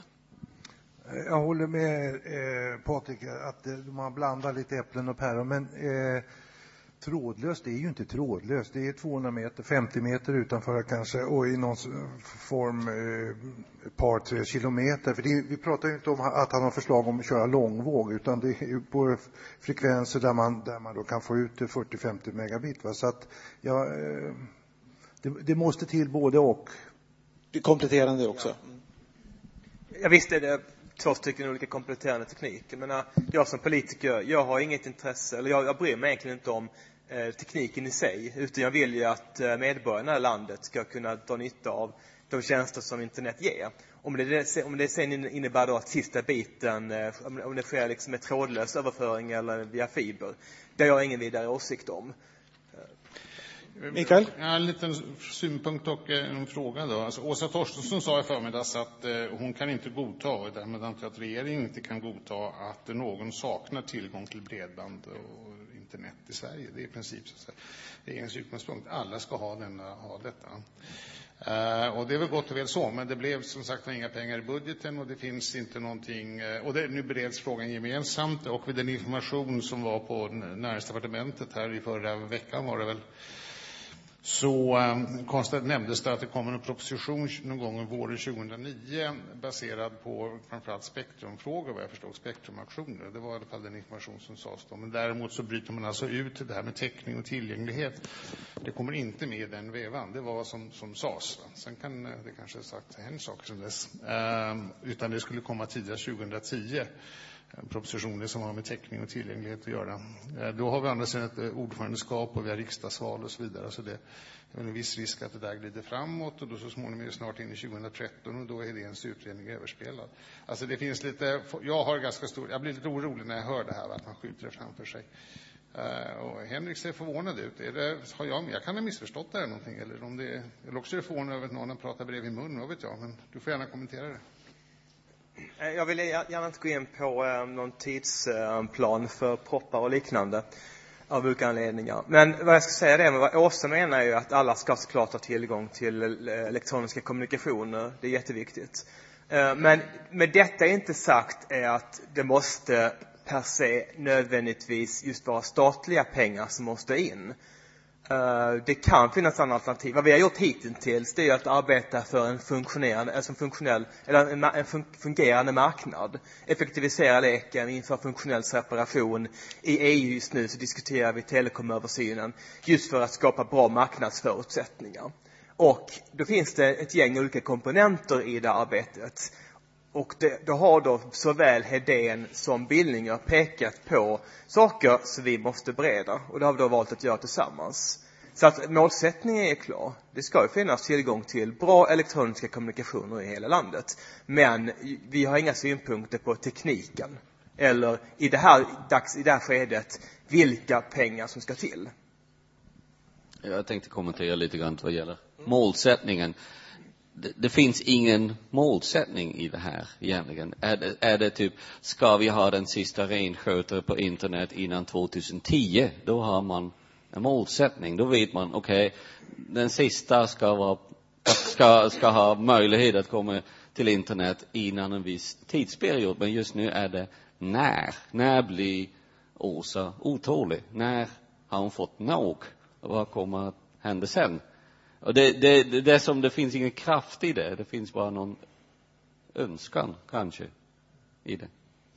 Jag håller med eh, Patrik att eh, man blandar lite äpplen och päron, men eh, trådlöst är ju inte trådlöst. Det är tvåhundra meter, femtio meter utanför kanske, och i någon form eh, ett par, tre kilometer. För det, vi pratar ju inte om att han har förslag om att köra långvåg, utan det är ju på frekvenser där man, där man då kan få ut fyrtio till femtio megabit. Va? Så att ja, eh, det, det måste till både och. Det är kompletterande också. Ja, ja visst är det två stycken olika kompletterande tekniker. Men jag som politiker, jag har inget intresse, eller jag, jag bryr mig egentligen inte om eh, tekniken i sig, utan jag vill ju att eh, medborgarna i landet ska kunna dra nytta av de tjänster som internet ger. Om det, om det sen innebär då att sista biten, eh, om det sker liksom med trådlös överföring eller via fiber, det har jag ingen vidare åsikt om. Mikael? Ja, en liten synpunkt och en fråga då. Alltså, Åsa Torstensson sa i förmiddags att eh, hon kan inte godta, och därmed antar jag att regeringen inte kan godta, att någon saknar tillgång till bredband och internet i Sverige. Det är i princip så att regeringens utgångspunkt. Alla ska ha, denna, ha detta. Uh, och det är väl gott och väl så, men det blev som sagt inga pengar i budgeten och det finns inte någonting, uh, och det, nu bereds frågan gemensamt, och vid den information som var på näringsdepartementet här i förra veckan var det väl, så um, konstigt nämndes det att det kommer en proposition någon gång våren tjugohundranio baserad på framförallt spektrumfrågor, vad jag förstod, spektrumaktioner. Det var i alla fall den information som sades då. Men däremot så bryter man alltså ut det här med täckning och tillgänglighet. Det kommer inte med i den vevan. Det var vad som, som sades. Va? Sen kan det kanske ha sagt en sak som dess. Um, utan det skulle komma tidigare tjugohundratio. Propositioner som har med täckning och tillgänglighet att göra. Då har vi andra sidan ett ordförandeskap och vi har riksdagsval och så vidare. Så det är en viss risk att det där glider framåt och då så småningom är det snart in i tjugotretton och då är Heléns utredning överspelad. Alltså det finns lite, jag har ganska stor, jag blir lite orolig när jag hör det här att man skjuter det framför sig. Uh, och Henrik ser förvånad ut. Är det, har jag, jag kan ha missförstått det här någonting eller om det, eller också är det förvånad över att någon pratar bredvid mun, vad vet jag, men du får gärna kommentera det. Jag vill gärna inte gå in på eh, någon tidsplan för proppar och liknande av olika anledningar. Men vad jag ska säga det, vad Åsa menar är ju att alla ska såklart ha tillgång till elektroniska kommunikationer. Det är jätteviktigt. Eh, men med detta är inte sagt är att det måste per se nödvändigtvis just vara statliga pengar som måste in. Det kan finnas andra alternativ. Vad vi har gjort hittills det är att arbeta för en funktionerande, alltså en funktionell, eller en fungerande marknad. Effektivisera leken inför funktionell separation. I E U just nu så diskuterar vi telekomöversynen just för att skapa bra marknadsförutsättningar. Och då finns det ett gäng olika komponenter i det arbetet. Och det, då har då såväl Hedén som Billninger pekat på saker som vi måste bereda. Och det har vi då valt att göra tillsammans. Så att målsättningen är klar. Det ska ju finnas tillgång till bra elektroniska kommunikationer i hela landet. Men vi har inga synpunkter på tekniken. Eller i det här, dags, i det här skedet vilka pengar som ska till. Jag tänkte kommentera lite grann vad gäller målsättningen. Det, det finns ingen målsättning i det här egentligen. Är det, är det typ, ska vi ha den sista renskötare på internet innan tjugohundratio? Då har man en målsättning. Då vet man, okej, okay, den sista ska, vara, ska, ska ha möjlighet att komma till internet innan en viss tidsperiod. Men just nu är det när. När blir Åsa otålig? När har hon fått nog? Vad kommer att hända sen? Och det, det, det, det är som det finns ingen kraft i det. Det finns bara någon önskan kanske i det.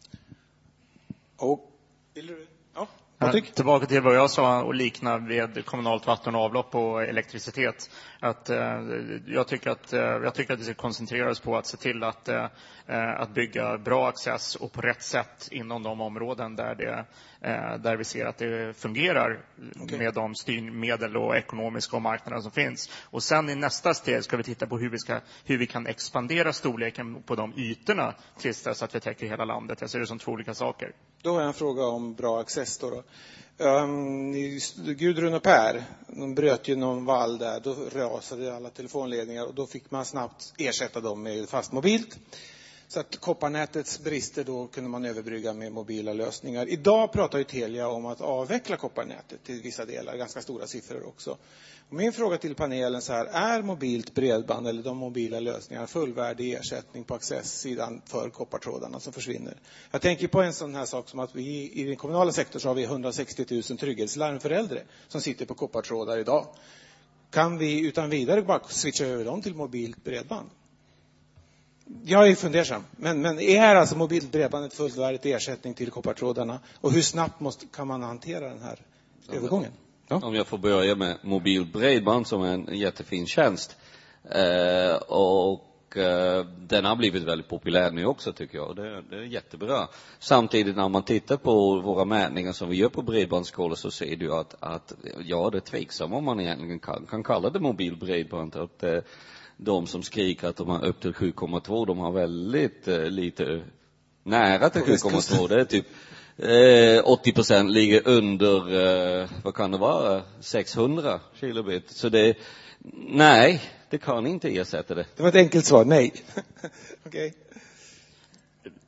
Och vill du? Ja. Ja, tillbaka till vad jag sa och likna med kommunalt vatten och avlopp och elektricitet. Att, eh, jag, tycker att, eh, jag tycker att vi ska koncentrera oss på att se till att, eh, att bygga bra access och på rätt sätt inom de områden där, det, eh, där vi ser att det fungerar okay. med de styrmedel och ekonomiska och marknader som finns. Och sen i nästa steg ska vi titta på hur vi, ska, hur vi kan expandera storleken på de ytorna tills dess att vi täcker hela landet. Jag ser det som två olika saker. Då har jag en fråga om bra access då. då. Um, Gudrun och Per, de bröt ju någon vall där, då rasade alla telefonledningar och då fick man snabbt ersätta dem med fastmobilt. Så att kopparnätets brister då kunde man överbrygga med mobila lösningar. Idag pratar ju Telia om att avveckla kopparnätet till vissa delar, ganska stora siffror också. Och min fråga till panelen så här, är mobilt bredband eller de mobila lösningarna fullvärdig ersättning på accesssidan för koppartrådarna som försvinner? Jag tänker på en sån här sak som att vi i den kommunala sektorn så har vi etthundrasextio tusen trygghetslarm för äldre som sitter på koppartrådar idag. Kan vi utan vidare bara switcha över dem till mobilt bredband? Jag är fundersam. Men, men är alltså mobilt bredband ett fullvärdigt ersättning till koppartrådarna? Och hur snabbt måste, kan man hantera den här övergången? Ja. Om jag får börja med mobil bredband som är en jättefin tjänst. Eh, och eh, den har blivit väldigt populär nu också tycker jag. Det, det är jättebra. Samtidigt när man tittar på våra mätningar som vi gör på bredbandsskolor så ser du att, att ja, det är tveksamt om man egentligen kan, kan kalla det mobil bredband. Att eh, de som skriker att de har upp till sju komma två, de har väldigt eh, lite nära till sju komma två. Det är typ Eh, åttio procent ligger under, eh, vad kan det vara, sexhundra kilobit. Så det, nej, det kan inte ersätta det. Det var ett enkelt svar, nej. Okej. Okay.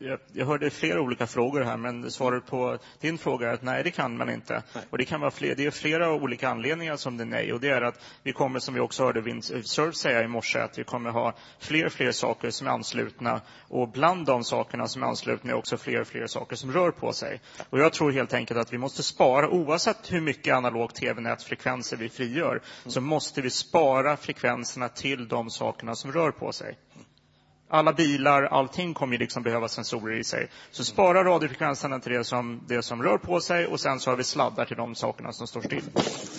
jag, jag hörde flera olika frågor här, men svaret på din fråga är att nej, det kan man inte. Nej. Och det kan vara fler, det är flera olika anledningar som det är nej. Och det är att vi kommer, som vi också hörde Windsurf säga i morse, att vi kommer ha fler och fler saker som är anslutna. Och bland de sakerna som är anslutna är också fler och fler saker som rör på sig. Och jag tror helt enkelt att vi måste spara, oavsett hur mycket analog tv-nätfrekvenser vi frigör, mm. så måste vi spara frekvenserna till de sakerna som rör på sig. Alla bilar, allting kommer ju liksom behöva sensorer i sig. Så spara radiofrekvenserna till det som, det som rör på sig, och sen så har vi sladdar till de sakerna som står still.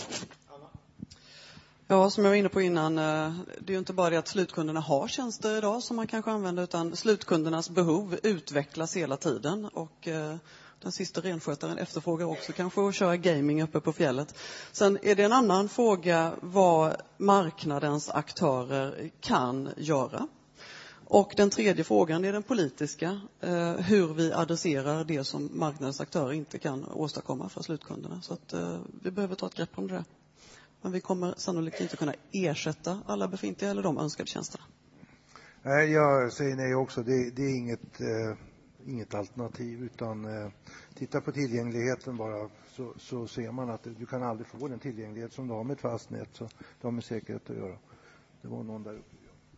Ja, som jag var inne på innan, det är ju inte bara det att slutkunderna har tjänster idag som man kanske använder, utan slutkundernas behov utvecklas hela tiden. Och den sista renskötaren efterfrågar också kanske att köra gaming uppe på fjället. Sen är det en annan fråga vad marknadens aktörer kan göra. Och den tredje frågan är den politiska, eh, hur vi adresserar det som marknadens aktörer inte kan åstadkomma för slutkunderna. Så att eh, vi behöver ta ett grepp om det där. Men vi kommer sannolikt inte kunna ersätta alla befintliga eller de önskade tjänsterna. Nej, jag säger nej också. Det, det är inget, eh, inget alternativ, utan eh, titta på tillgängligheten bara, så, så ser man att du kan aldrig få den tillgänglighet som du har med ett fast nät, så det har med säkerhet att göra. Det var någon där uppe.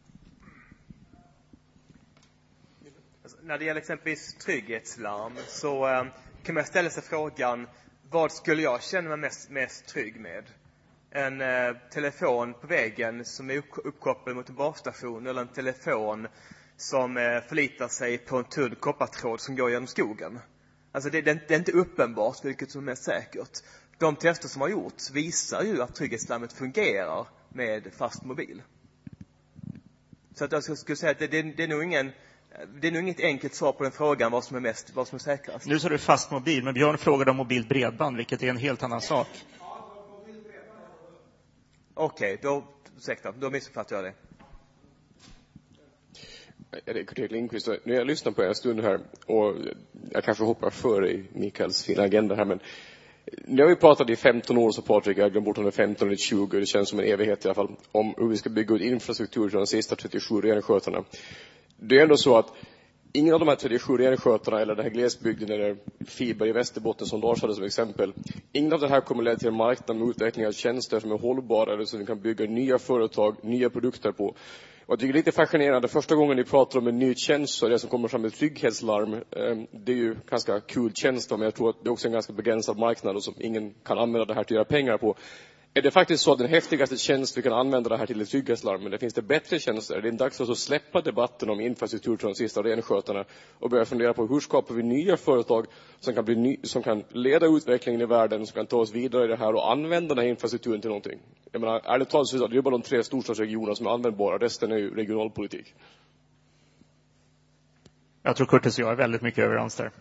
När det gäller exempelvis trygghetslarm så eh, kan man ställa sig frågan, vad skulle jag känna mig mest, mest trygg med? En eh, telefon på väggen som är uppkopplad mot en basstation, eller en telefon som eh, förlitar sig på en tunn koppartråd som går genom skogen? Alltså det, det, det är inte uppenbart vilket som är säkert. De tester som har gjorts visar ju att trygghetslarmet fungerar med fast mobil. Så att jag skulle säga att det, det, det är nog ingen... Det är nog inget enkelt svar på den frågan vad som är mest, vad som är säkrast. Nu sa du fast mobil, men Björn frågade om mobilt bredband, vilket är en helt annan sak. Okej, okay, då, ursäkta, då missuppfattar jag det. Ja, det är Kurt Lindqvist. Nu har jag lyssnat på en stund här, och jag kanske hoppar före i Mikaels fina agenda här, men nu har vi pratat i femton år, så Patrik, jag glömde bort om det är femton eller tjugo, det känns som en evighet i alla fall, om hur vi ska bygga ut infrastruktur till de sista trettiosju renskötarna. Det är ändå så att ingen av de här trettiosju renskötarna, eller den här glesbygden eller fiber i Västerbotten som Lars hade som exempel, ingen av det här kommer leda till en marknad med utveckling av tjänster som är hållbara, eller som vi kan bygga nya företag, nya produkter på. Och jag tycker det är lite fascinerande. Första gången ni pratar om en ny tjänst, så är det som kommer fram med trygghetslarm. Det är ju ganska kul tjänst, men jag tror att det är också en ganska begränsad marknad och som ingen kan använda det här till att göra pengar på. Är det faktiskt så att den häftigaste tjänst vi kan använda det här till är trygghetslarm, men det finns det bättre tjänster? Det är dags att släppa debatten om infrastruktur till de sista renskötarna och börja fundera på hur skapar vi nya företag som kan, bli ny, som kan leda utvecklingen i världen, som kan ta oss vidare i det här och använda den här infrastrukturen till någonting. Jag menar, ärligt talat så är det bara de tre storstadsregionerna som är användbara, resten är ju regionalpolitik. Jag tror Curtis och jag är väldigt mycket överens där.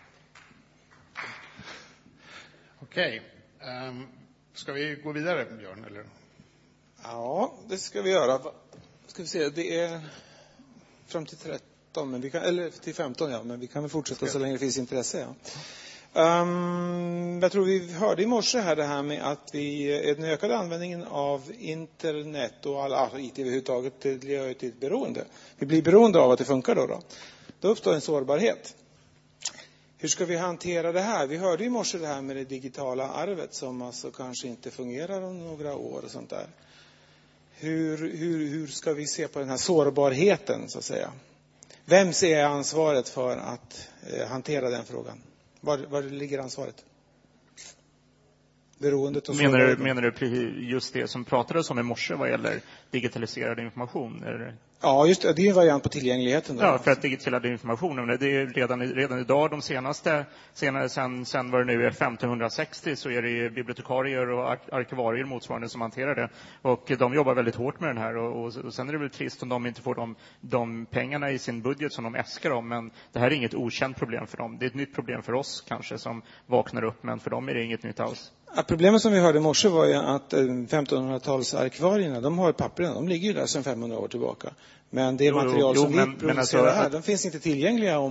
Okej. Okay. Um... Ska vi gå vidare, Björn, eller? Ja, det ska vi göra. Ska vi se, det är fram till tretton, men vi kan, eller till femton, ja, men vi kan väl fortsätta så länge det finns intresse, ja. Um, jag tror vi hörde i morse här det här med att vi, den ökade användningen av internet och all alltså I T överhuvudtaget, det gör till ett beroende. Vi blir beroende av att det funkar då, då. Då uppstår en sårbarhet. Hur ska vi hantera det här? Vi hörde i morse det här med det digitala arvet som alltså kanske inte fungerar om några år och sånt där. Hur, hur, hur ska vi se på den här sårbarheten, så att säga? Vem ser ansvaret för att eh, hantera den frågan? Var, var ligger ansvaret? Beroendet och menar du, menar du just det som pratades om i morse vad gäller digitaliserad information? Eller? Ja, just det. Det är en variant på tillgängligheten. Då. Ja, för att digitalisera informationen. Det är redan, redan idag, de senaste, senare, sen, sen var det nu är femtonhundrasextio, så är det bibliotekarier och arkivarier motsvarande som hanterar det. Och de jobbar väldigt hårt med den här. Och, och, och sen är det väl trist om de inte får de, de pengarna i sin budget som de äskar om. Men det här är inget okänt problem för dem. Det är ett nytt problem för oss kanske som vaknar upp, men för dem är det inget nytt alls. Ja, problemet som vi hörde i morse var ju att femtonhundratals-arkivarierna, de har papperna, de ligger ju där sedan femhundra år tillbaka. Men det jo, material jo, som men, vi producerar alltså, här, de finns inte tillgängliga om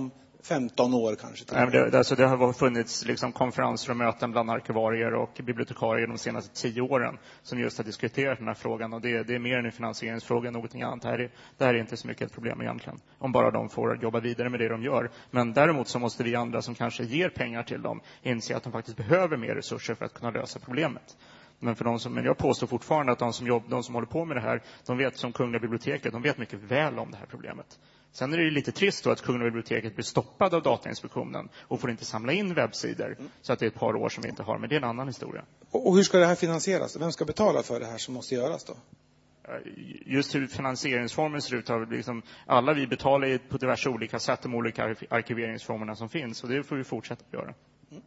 femton år kanske. Nej, det, det, alltså det har funnits liksom konferenser och möten bland arkivarier och bibliotekarier de senaste tio åren som just har diskuterat den här frågan. Och det, det är mer än en finansieringsfråga än någonting annat. Det här, är, det här är inte så mycket ett problem egentligen. Om bara de får jobba vidare med det de gör. Men däremot så måste vi andra som kanske ger pengar till dem inse att de faktiskt behöver mer resurser för att kunna lösa problemet. Men, för de som, men jag påstår fortfarande att de som, jobb, de som håller på med det här, de vet som Kungliga biblioteket, de vet mycket väl om det här problemet. Sen är det ju lite trist då att Kungliga biblioteket blir stoppad av Datainspektionen och får inte samla in webbsidor. Mm. Så att det är ett par år som vi inte har, men det är en annan historia. Och hur ska det här finansieras? Vem ska betala för det här som måste göras då? Just hur finansieringsformen ser ut har liksom, alla vi betalar på diverse olika sätt de olika arkiveringsformerna som finns. Och det får vi fortsätta att göra. Mm.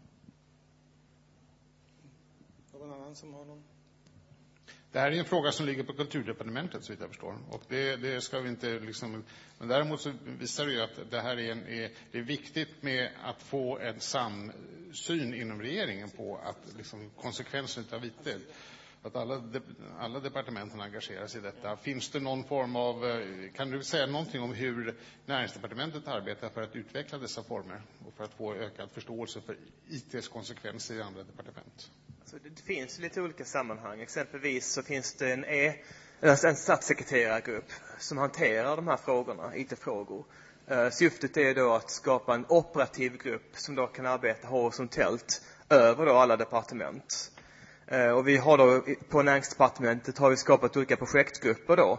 Någon annan som har någon? Det här är en fråga som ligger på Kulturdepartementet, så vitt jag förstår. Och det, det ska vi inte liksom... Men däremot så visar det ju att det här är, en, är, det är viktigt med att få en samsyn inom regeringen på att liksom, konsekvensen av I T. Att alla, de, alla departementen engagerar sig i detta. Finns det någon form av... Kan du säga någonting om hur Näringsdepartementet arbetar för att utveckla dessa former och för att få ökad förståelse för I T:s konsekvenser i andra departement? Det finns lite olika sammanhang. Exempelvis så finns det en, e, en statssekreterargrupp som hanterar de här frågorna, I T-frågor. Syftet är då att skapa en operativ grupp som då kan arbeta horisontellt över då alla departement. Och vi har då på Näringsdepartementet har vi skapat olika projektgrupper då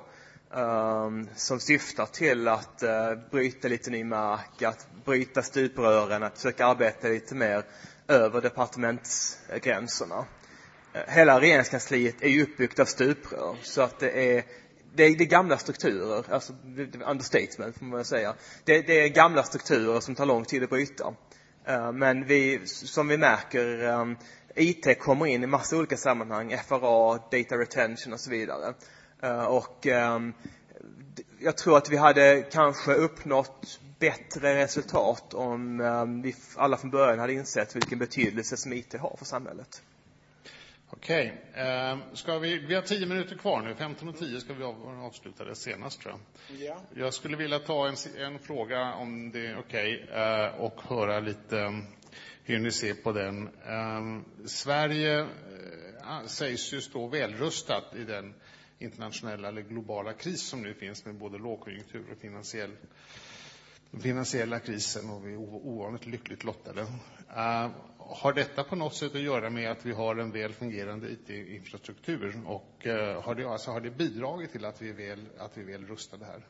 um, som syftar till att uh, bryta lite ny mark, att bryta stuprören, att försöka arbeta lite mer över departementsgränserna. Hela regeringskansliet är ju uppbyggt av stuprör, så att det är det är, det är gamla strukturer, alltså understatement får man säga. Det, det är gamla strukturer som tar lång tid att bryta. Uh, men vi, som vi märker, um, I T kommer in i massa olika sammanhang, F R A, data retention och så vidare. Uh, och um, jag tror att vi hade kanske uppnått bättre resultat om um, vi alla från början hade insett vilken betydelse som I T har för samhället. Okej, okay. uh, ska vi, vi har tio minuter kvar nu, femton och tio ska vi av, avsluta det senast tror jag. Ja. Jag skulle vilja ta en, en fråga om det är okej okay, uh, och höra lite um, hur ni ser på den. Um, Sverige uh, sägs ju stå välrustat i den internationella eller globala kris som nu finns med både lågkonjunktur och finansiell den finansiella krisen, och vi är ovanligt lyckligt lottade. Uh, har detta på något sätt att göra med att vi har en väl fungerande I T-infrastruktur och uh, har, det, alltså, har det bidragit till att vi är väl, att vi är väl rustade här?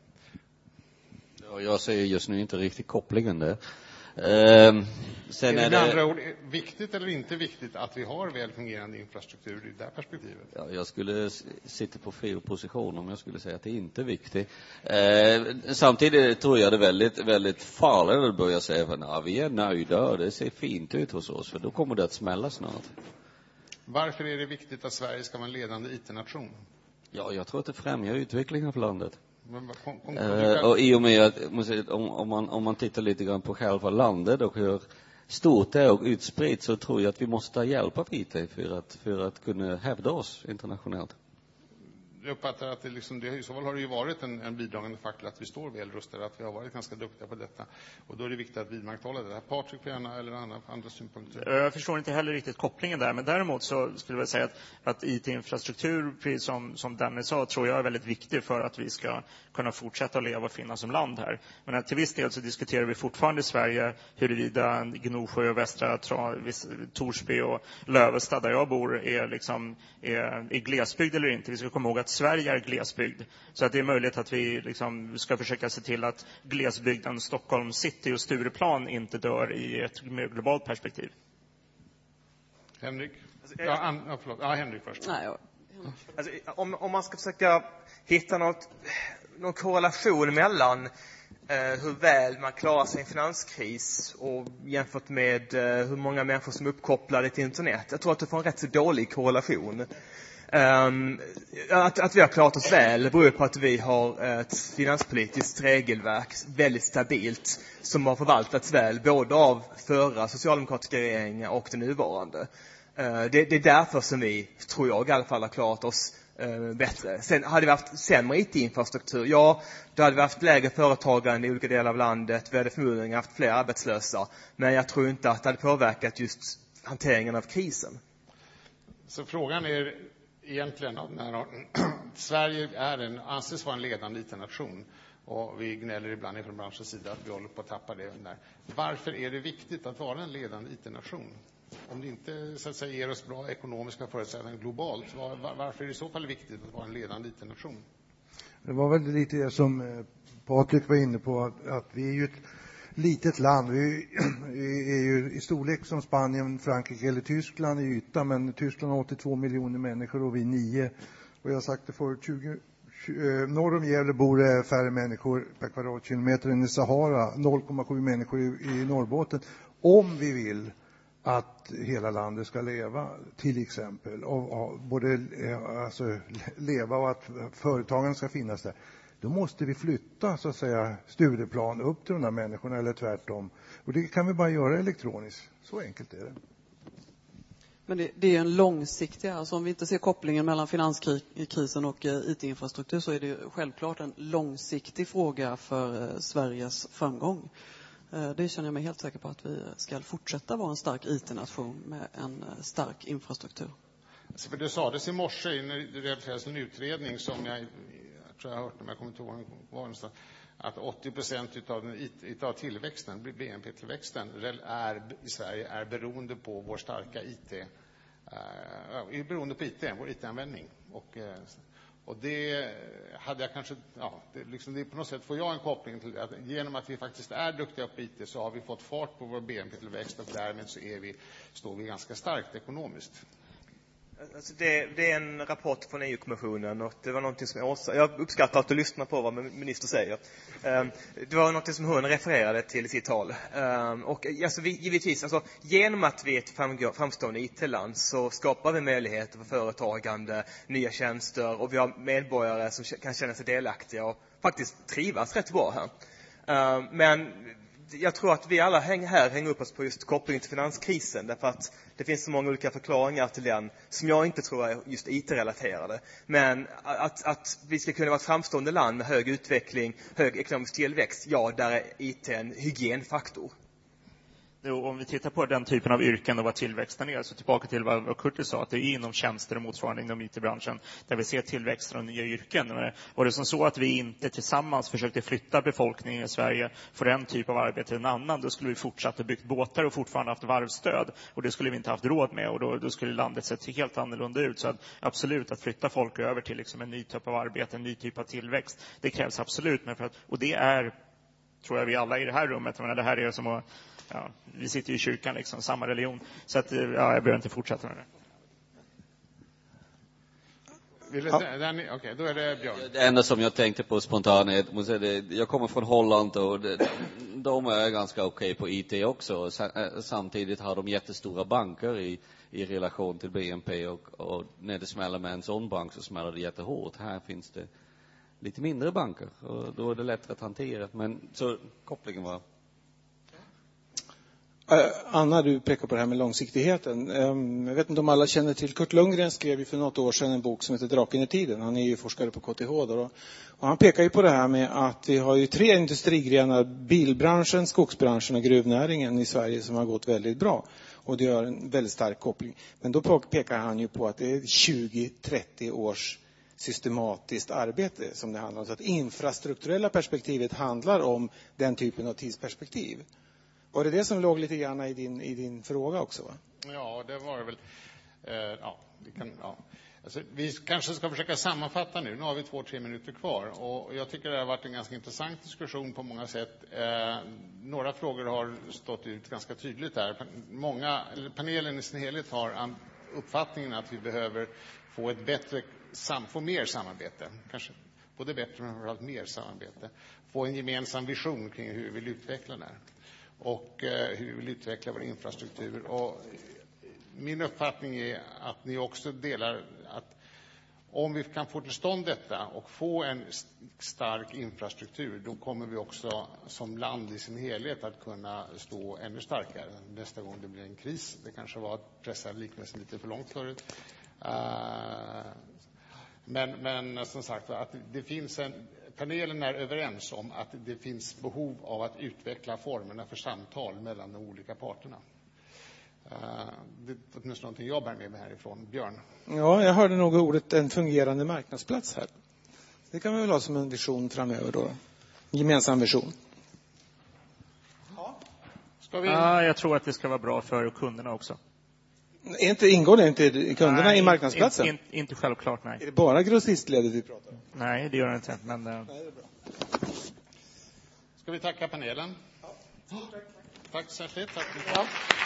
Ja, jag ser just nu inte riktigt kopplingen där. Uh, sen är det med är det... andra ord viktigt eller inte viktigt att vi har väl fungerande infrastruktur i det här perspektivet? Ja, jag skulle sitta på fel position om jag skulle säga att det inte är viktigt. Uh, samtidigt tror jag det är väldigt, väldigt farligt att börja säga att nah, vi är nöjda och det ser fint ut hos oss, för då kommer det att smälla snart. Varför är det viktigt att Sverige ska vara en ledande I T-nation? Ja, jag tror att det främjar utvecklingen för landet. Men, kom, kom, kom, uh, och i och med att om, om, man, om man tittar lite grann på själva landet och hur stort det är och utspritt, så tror jag att vi måste ta hjälp av I T för att, för att kunna hävda oss internationellt. Jag uppfattar att det, liksom, det i så fall har det ju varit en, en bidragande faktor att vi står väl rustade, att vi har varit ganska duktiga på detta. Och då är det viktigt att vidmakthålla det här. Patrik, gärna eller andra, andra synpunkter? Jag förstår inte heller riktigt kopplingen där, men däremot så skulle jag säga att, att I T-infrastruktur, precis som, som Danny sa, tror jag är väldigt viktig för att vi ska kunna fortsätta att leva och finnas som land här. Men att till viss del så diskuterar vi fortfarande i Sverige huruvida Gnosjö och Västra Torsby och Lövestad, där jag bor, är, liksom, är, är glesbygd eller inte. Vi ska komma ihåg att Sverige är glesbygd. Så att det är möjligt att vi liksom ska försöka se till att glesbygden Stockholm city och Stureplan inte dör i ett globalt perspektiv. Henrik? Ja, an, ja, förlåt. Ja, Henrik först. Nej, ja. Alltså, om, om man ska försöka hitta något, någon korrelation mellan eh, hur väl man klarar sig i en finanskris och jämfört med eh, hur många människor som är uppkopplade till internet. Jag tror att det får en rätt så dålig korrelation. Um, att, att vi har klarat oss väl beror på att vi har ett finanspolitiskt regelverk väldigt stabilt som har förvaltats väl både av förra socialdemokratiska regeringar och den nuvarande. Uh, det, det är därför som vi, tror jag i alla fall, har klarat oss eh, bättre. Sen hade vi haft sämre I T-infrastruktur. Ja, då hade vi haft lägre företagande i olika delar av landet. Vi hade förmodligen haft fler arbetslösa. Men jag tror inte att det hade påverkat just hanteringen av krisen. Så frågan är egentligen när Sverige är en, anses vara en ledande I T-nation. Och vi gnäller ibland från branschens sida att vi håller på att tappa det där. Varför är det viktigt att vara en ledande I T-nation? Om det inte så att säga, ger oss bra ekonomiska förutsättningar globalt, var, varför är det i så fall viktigt att vara en ledande I T-nation? Det var väl lite det som Patrik var inne på, att, att vi är ju ett litet land. Vi är ju i storlek som Spanien, Frankrike eller Tyskland i yta, men Tyskland har åttiotvå miljoner människor och vi nio. Och jag har sagt det förut, tjugo norr om Gävle bor det färre människor per kvadratkilometer än i Sahara, noll komma sju människor i, i Norrbotten. Om vi vill att hela landet ska leva, till exempel, och, och både alltså, leva och att företagen ska finnas där, då måste vi flytta så att säga studieplan upp till de här människorna eller tvärtom. Och det kan vi bara göra elektroniskt. Så enkelt är det. Men det, det är en långsiktig, alltså om vi inte ser kopplingen mellan finanskrisen och eh, I T-infrastruktur, så är det självklart en långsiktig fråga för eh, Sveriges framgång. Eh, det känner jag mig helt säker på, att vi ska fortsätta vara en stark I T-nation med en eh, stark infrastruktur. Alltså för det sades i morse när det redovisades en utredning som jag, jag tror jag har hört när jag kommer till var någonstans, att åttio procent utav, den, utav tillväxten, B N P-tillväxten är, i Sverige är beroende på vår starka I T, äh, är beroende på I T, vår I T-användning. Och, och det hade jag kanske, ja, det, liksom, det på något sätt får jag en koppling till det, att genom att vi faktiskt är duktiga på I T så har vi fått fart på vår B N P-tillväxt och därmed så är vi, står vi ganska starkt ekonomiskt. Alltså det, det är en rapport från E U-kommissionen och det var någonting som jag, jag uppskattar att du lyssnar på vad minister säger. Um, det var någonting som hon refererade till i sitt tal. Um, och alltså vi, givetvis, alltså, genom att vi är ett framstående I T-land så skapar vi möjligheter för företagande, nya tjänster, och vi har medborgare som kan känna sig delaktiga och faktiskt trivas rätt bra här. Um, men jag tror att vi alla hänger här hänger upp oss på just kopplingen till finanskrisen, därför att det finns så många olika förklaringar till den som jag inte tror är just I T-relaterade. Men att, att vi ska kunna vara ett framstående land med hög utveckling, hög ekonomisk tillväxt, ja, där är I T en hygienfaktor. Om vi tittar på den typen av yrken och vad tillväxten är, så tillbaka till vad Kurtis sa, att det är inom tjänster och motsvarande inom I T-branschen där vi ser tillväxten och nya yrken. Var det som så att vi inte tillsammans försökte flytta befolkningen i Sverige för en typ av arbete till en annan, då skulle vi fortsatt ha byggt båtar och fortfarande haft varvstöd, och det skulle vi inte haft råd med, och då, då skulle landet sett helt annorlunda ut. Så att absolut, att flytta folk över till liksom en ny typ av arbete, en ny typ av tillväxt, det krävs absolut. Men för att, och det är, tror jag vi alla i det här rummet, men det här är som att ja, vi sitter ju i kyrkan liksom, samma religion. Så att, ja, jag behöver inte fortsätta med det. Vill ja. Okej, okay, då är det Björn. Det enda som jag tänkte på spontant, jag kommer från Holland och det, de är ganska okej okay på I T också. Samtidigt har de jättestora banker i, i relation till B N P, och, och när det smäller med en sån bank så smäller det jättehårt. Här finns det lite mindre banker och då är det lättare att hantera. Men så kopplingen var... Anna, du pekar på det här med långsiktigheten. Jag vet inte om alla känner till Kurt Lundgren, skrev ju för något år sedan en bok som heter Draken i tiden. Han är ju forskare på K T H då. Och han pekar ju på det här med att vi har ju tre industrigrenar, bilbranschen, skogsbranschen och gruvnäringen i Sverige, som har gått väldigt bra. Och det gör en väldigt stark koppling. Men då pekar han ju på att det är tjugo till trettio års systematiskt arbete som det handlar om. Så att infrastrukturella perspektivet handlar om den typen av tidsperspektiv. Var det det som låg lite grann i din, i din fråga också, va? Ja, det var det väl. Eh, ja, vi, kan, ja. Alltså, vi kanske ska försöka sammanfatta nu. Nu har vi två, tre minuter kvar. Och jag tycker det har varit en ganska intressant diskussion på många sätt. Eh, några frågor har stått ut ganska tydligt här. Många, eller panelen i sin helhet har uppfattningen att vi behöver få ett bättre, sam, få mer samarbete. Kanske både bättre men framförallt mer samarbete. Få en gemensam vision kring hur vi vill utveckla det här. Och eh, hur vi vill utveckla vår infrastruktur. Och min uppfattning är att ni också delar att om vi kan få till stånd detta och få en stark infrastruktur, då kommer vi också som land i sin helhet att kunna stå ännu starkare nästa gång det blir en kris. Det kanske var att pressa liknelsen lite för långt förut. Uh, Men, men som sagt att det finns en, panelen är överens om att det finns behov av att utveckla formerna för samtal mellan de olika parterna. Det är åtminstone någonting jag bär med mig härifrån. Björn? Ja, jag hörde nog ordet en fungerande marknadsplats här. Det kan vi väl ha som en vision framöver då. Gemensam vision. Ja. Ska vi... Ja, jag tror att det ska vara bra för kunderna också. Är inte, ingår det inte kunderna nej, i marknadsplatsen? In, in, inte självklart, nej. Är det bara grossistledet vi pratar om? Nej, det gör det inte. Men, nej, det är bra. Ska vi tacka panelen? Ja. Tack. Tack särskilt. Tack. Ja.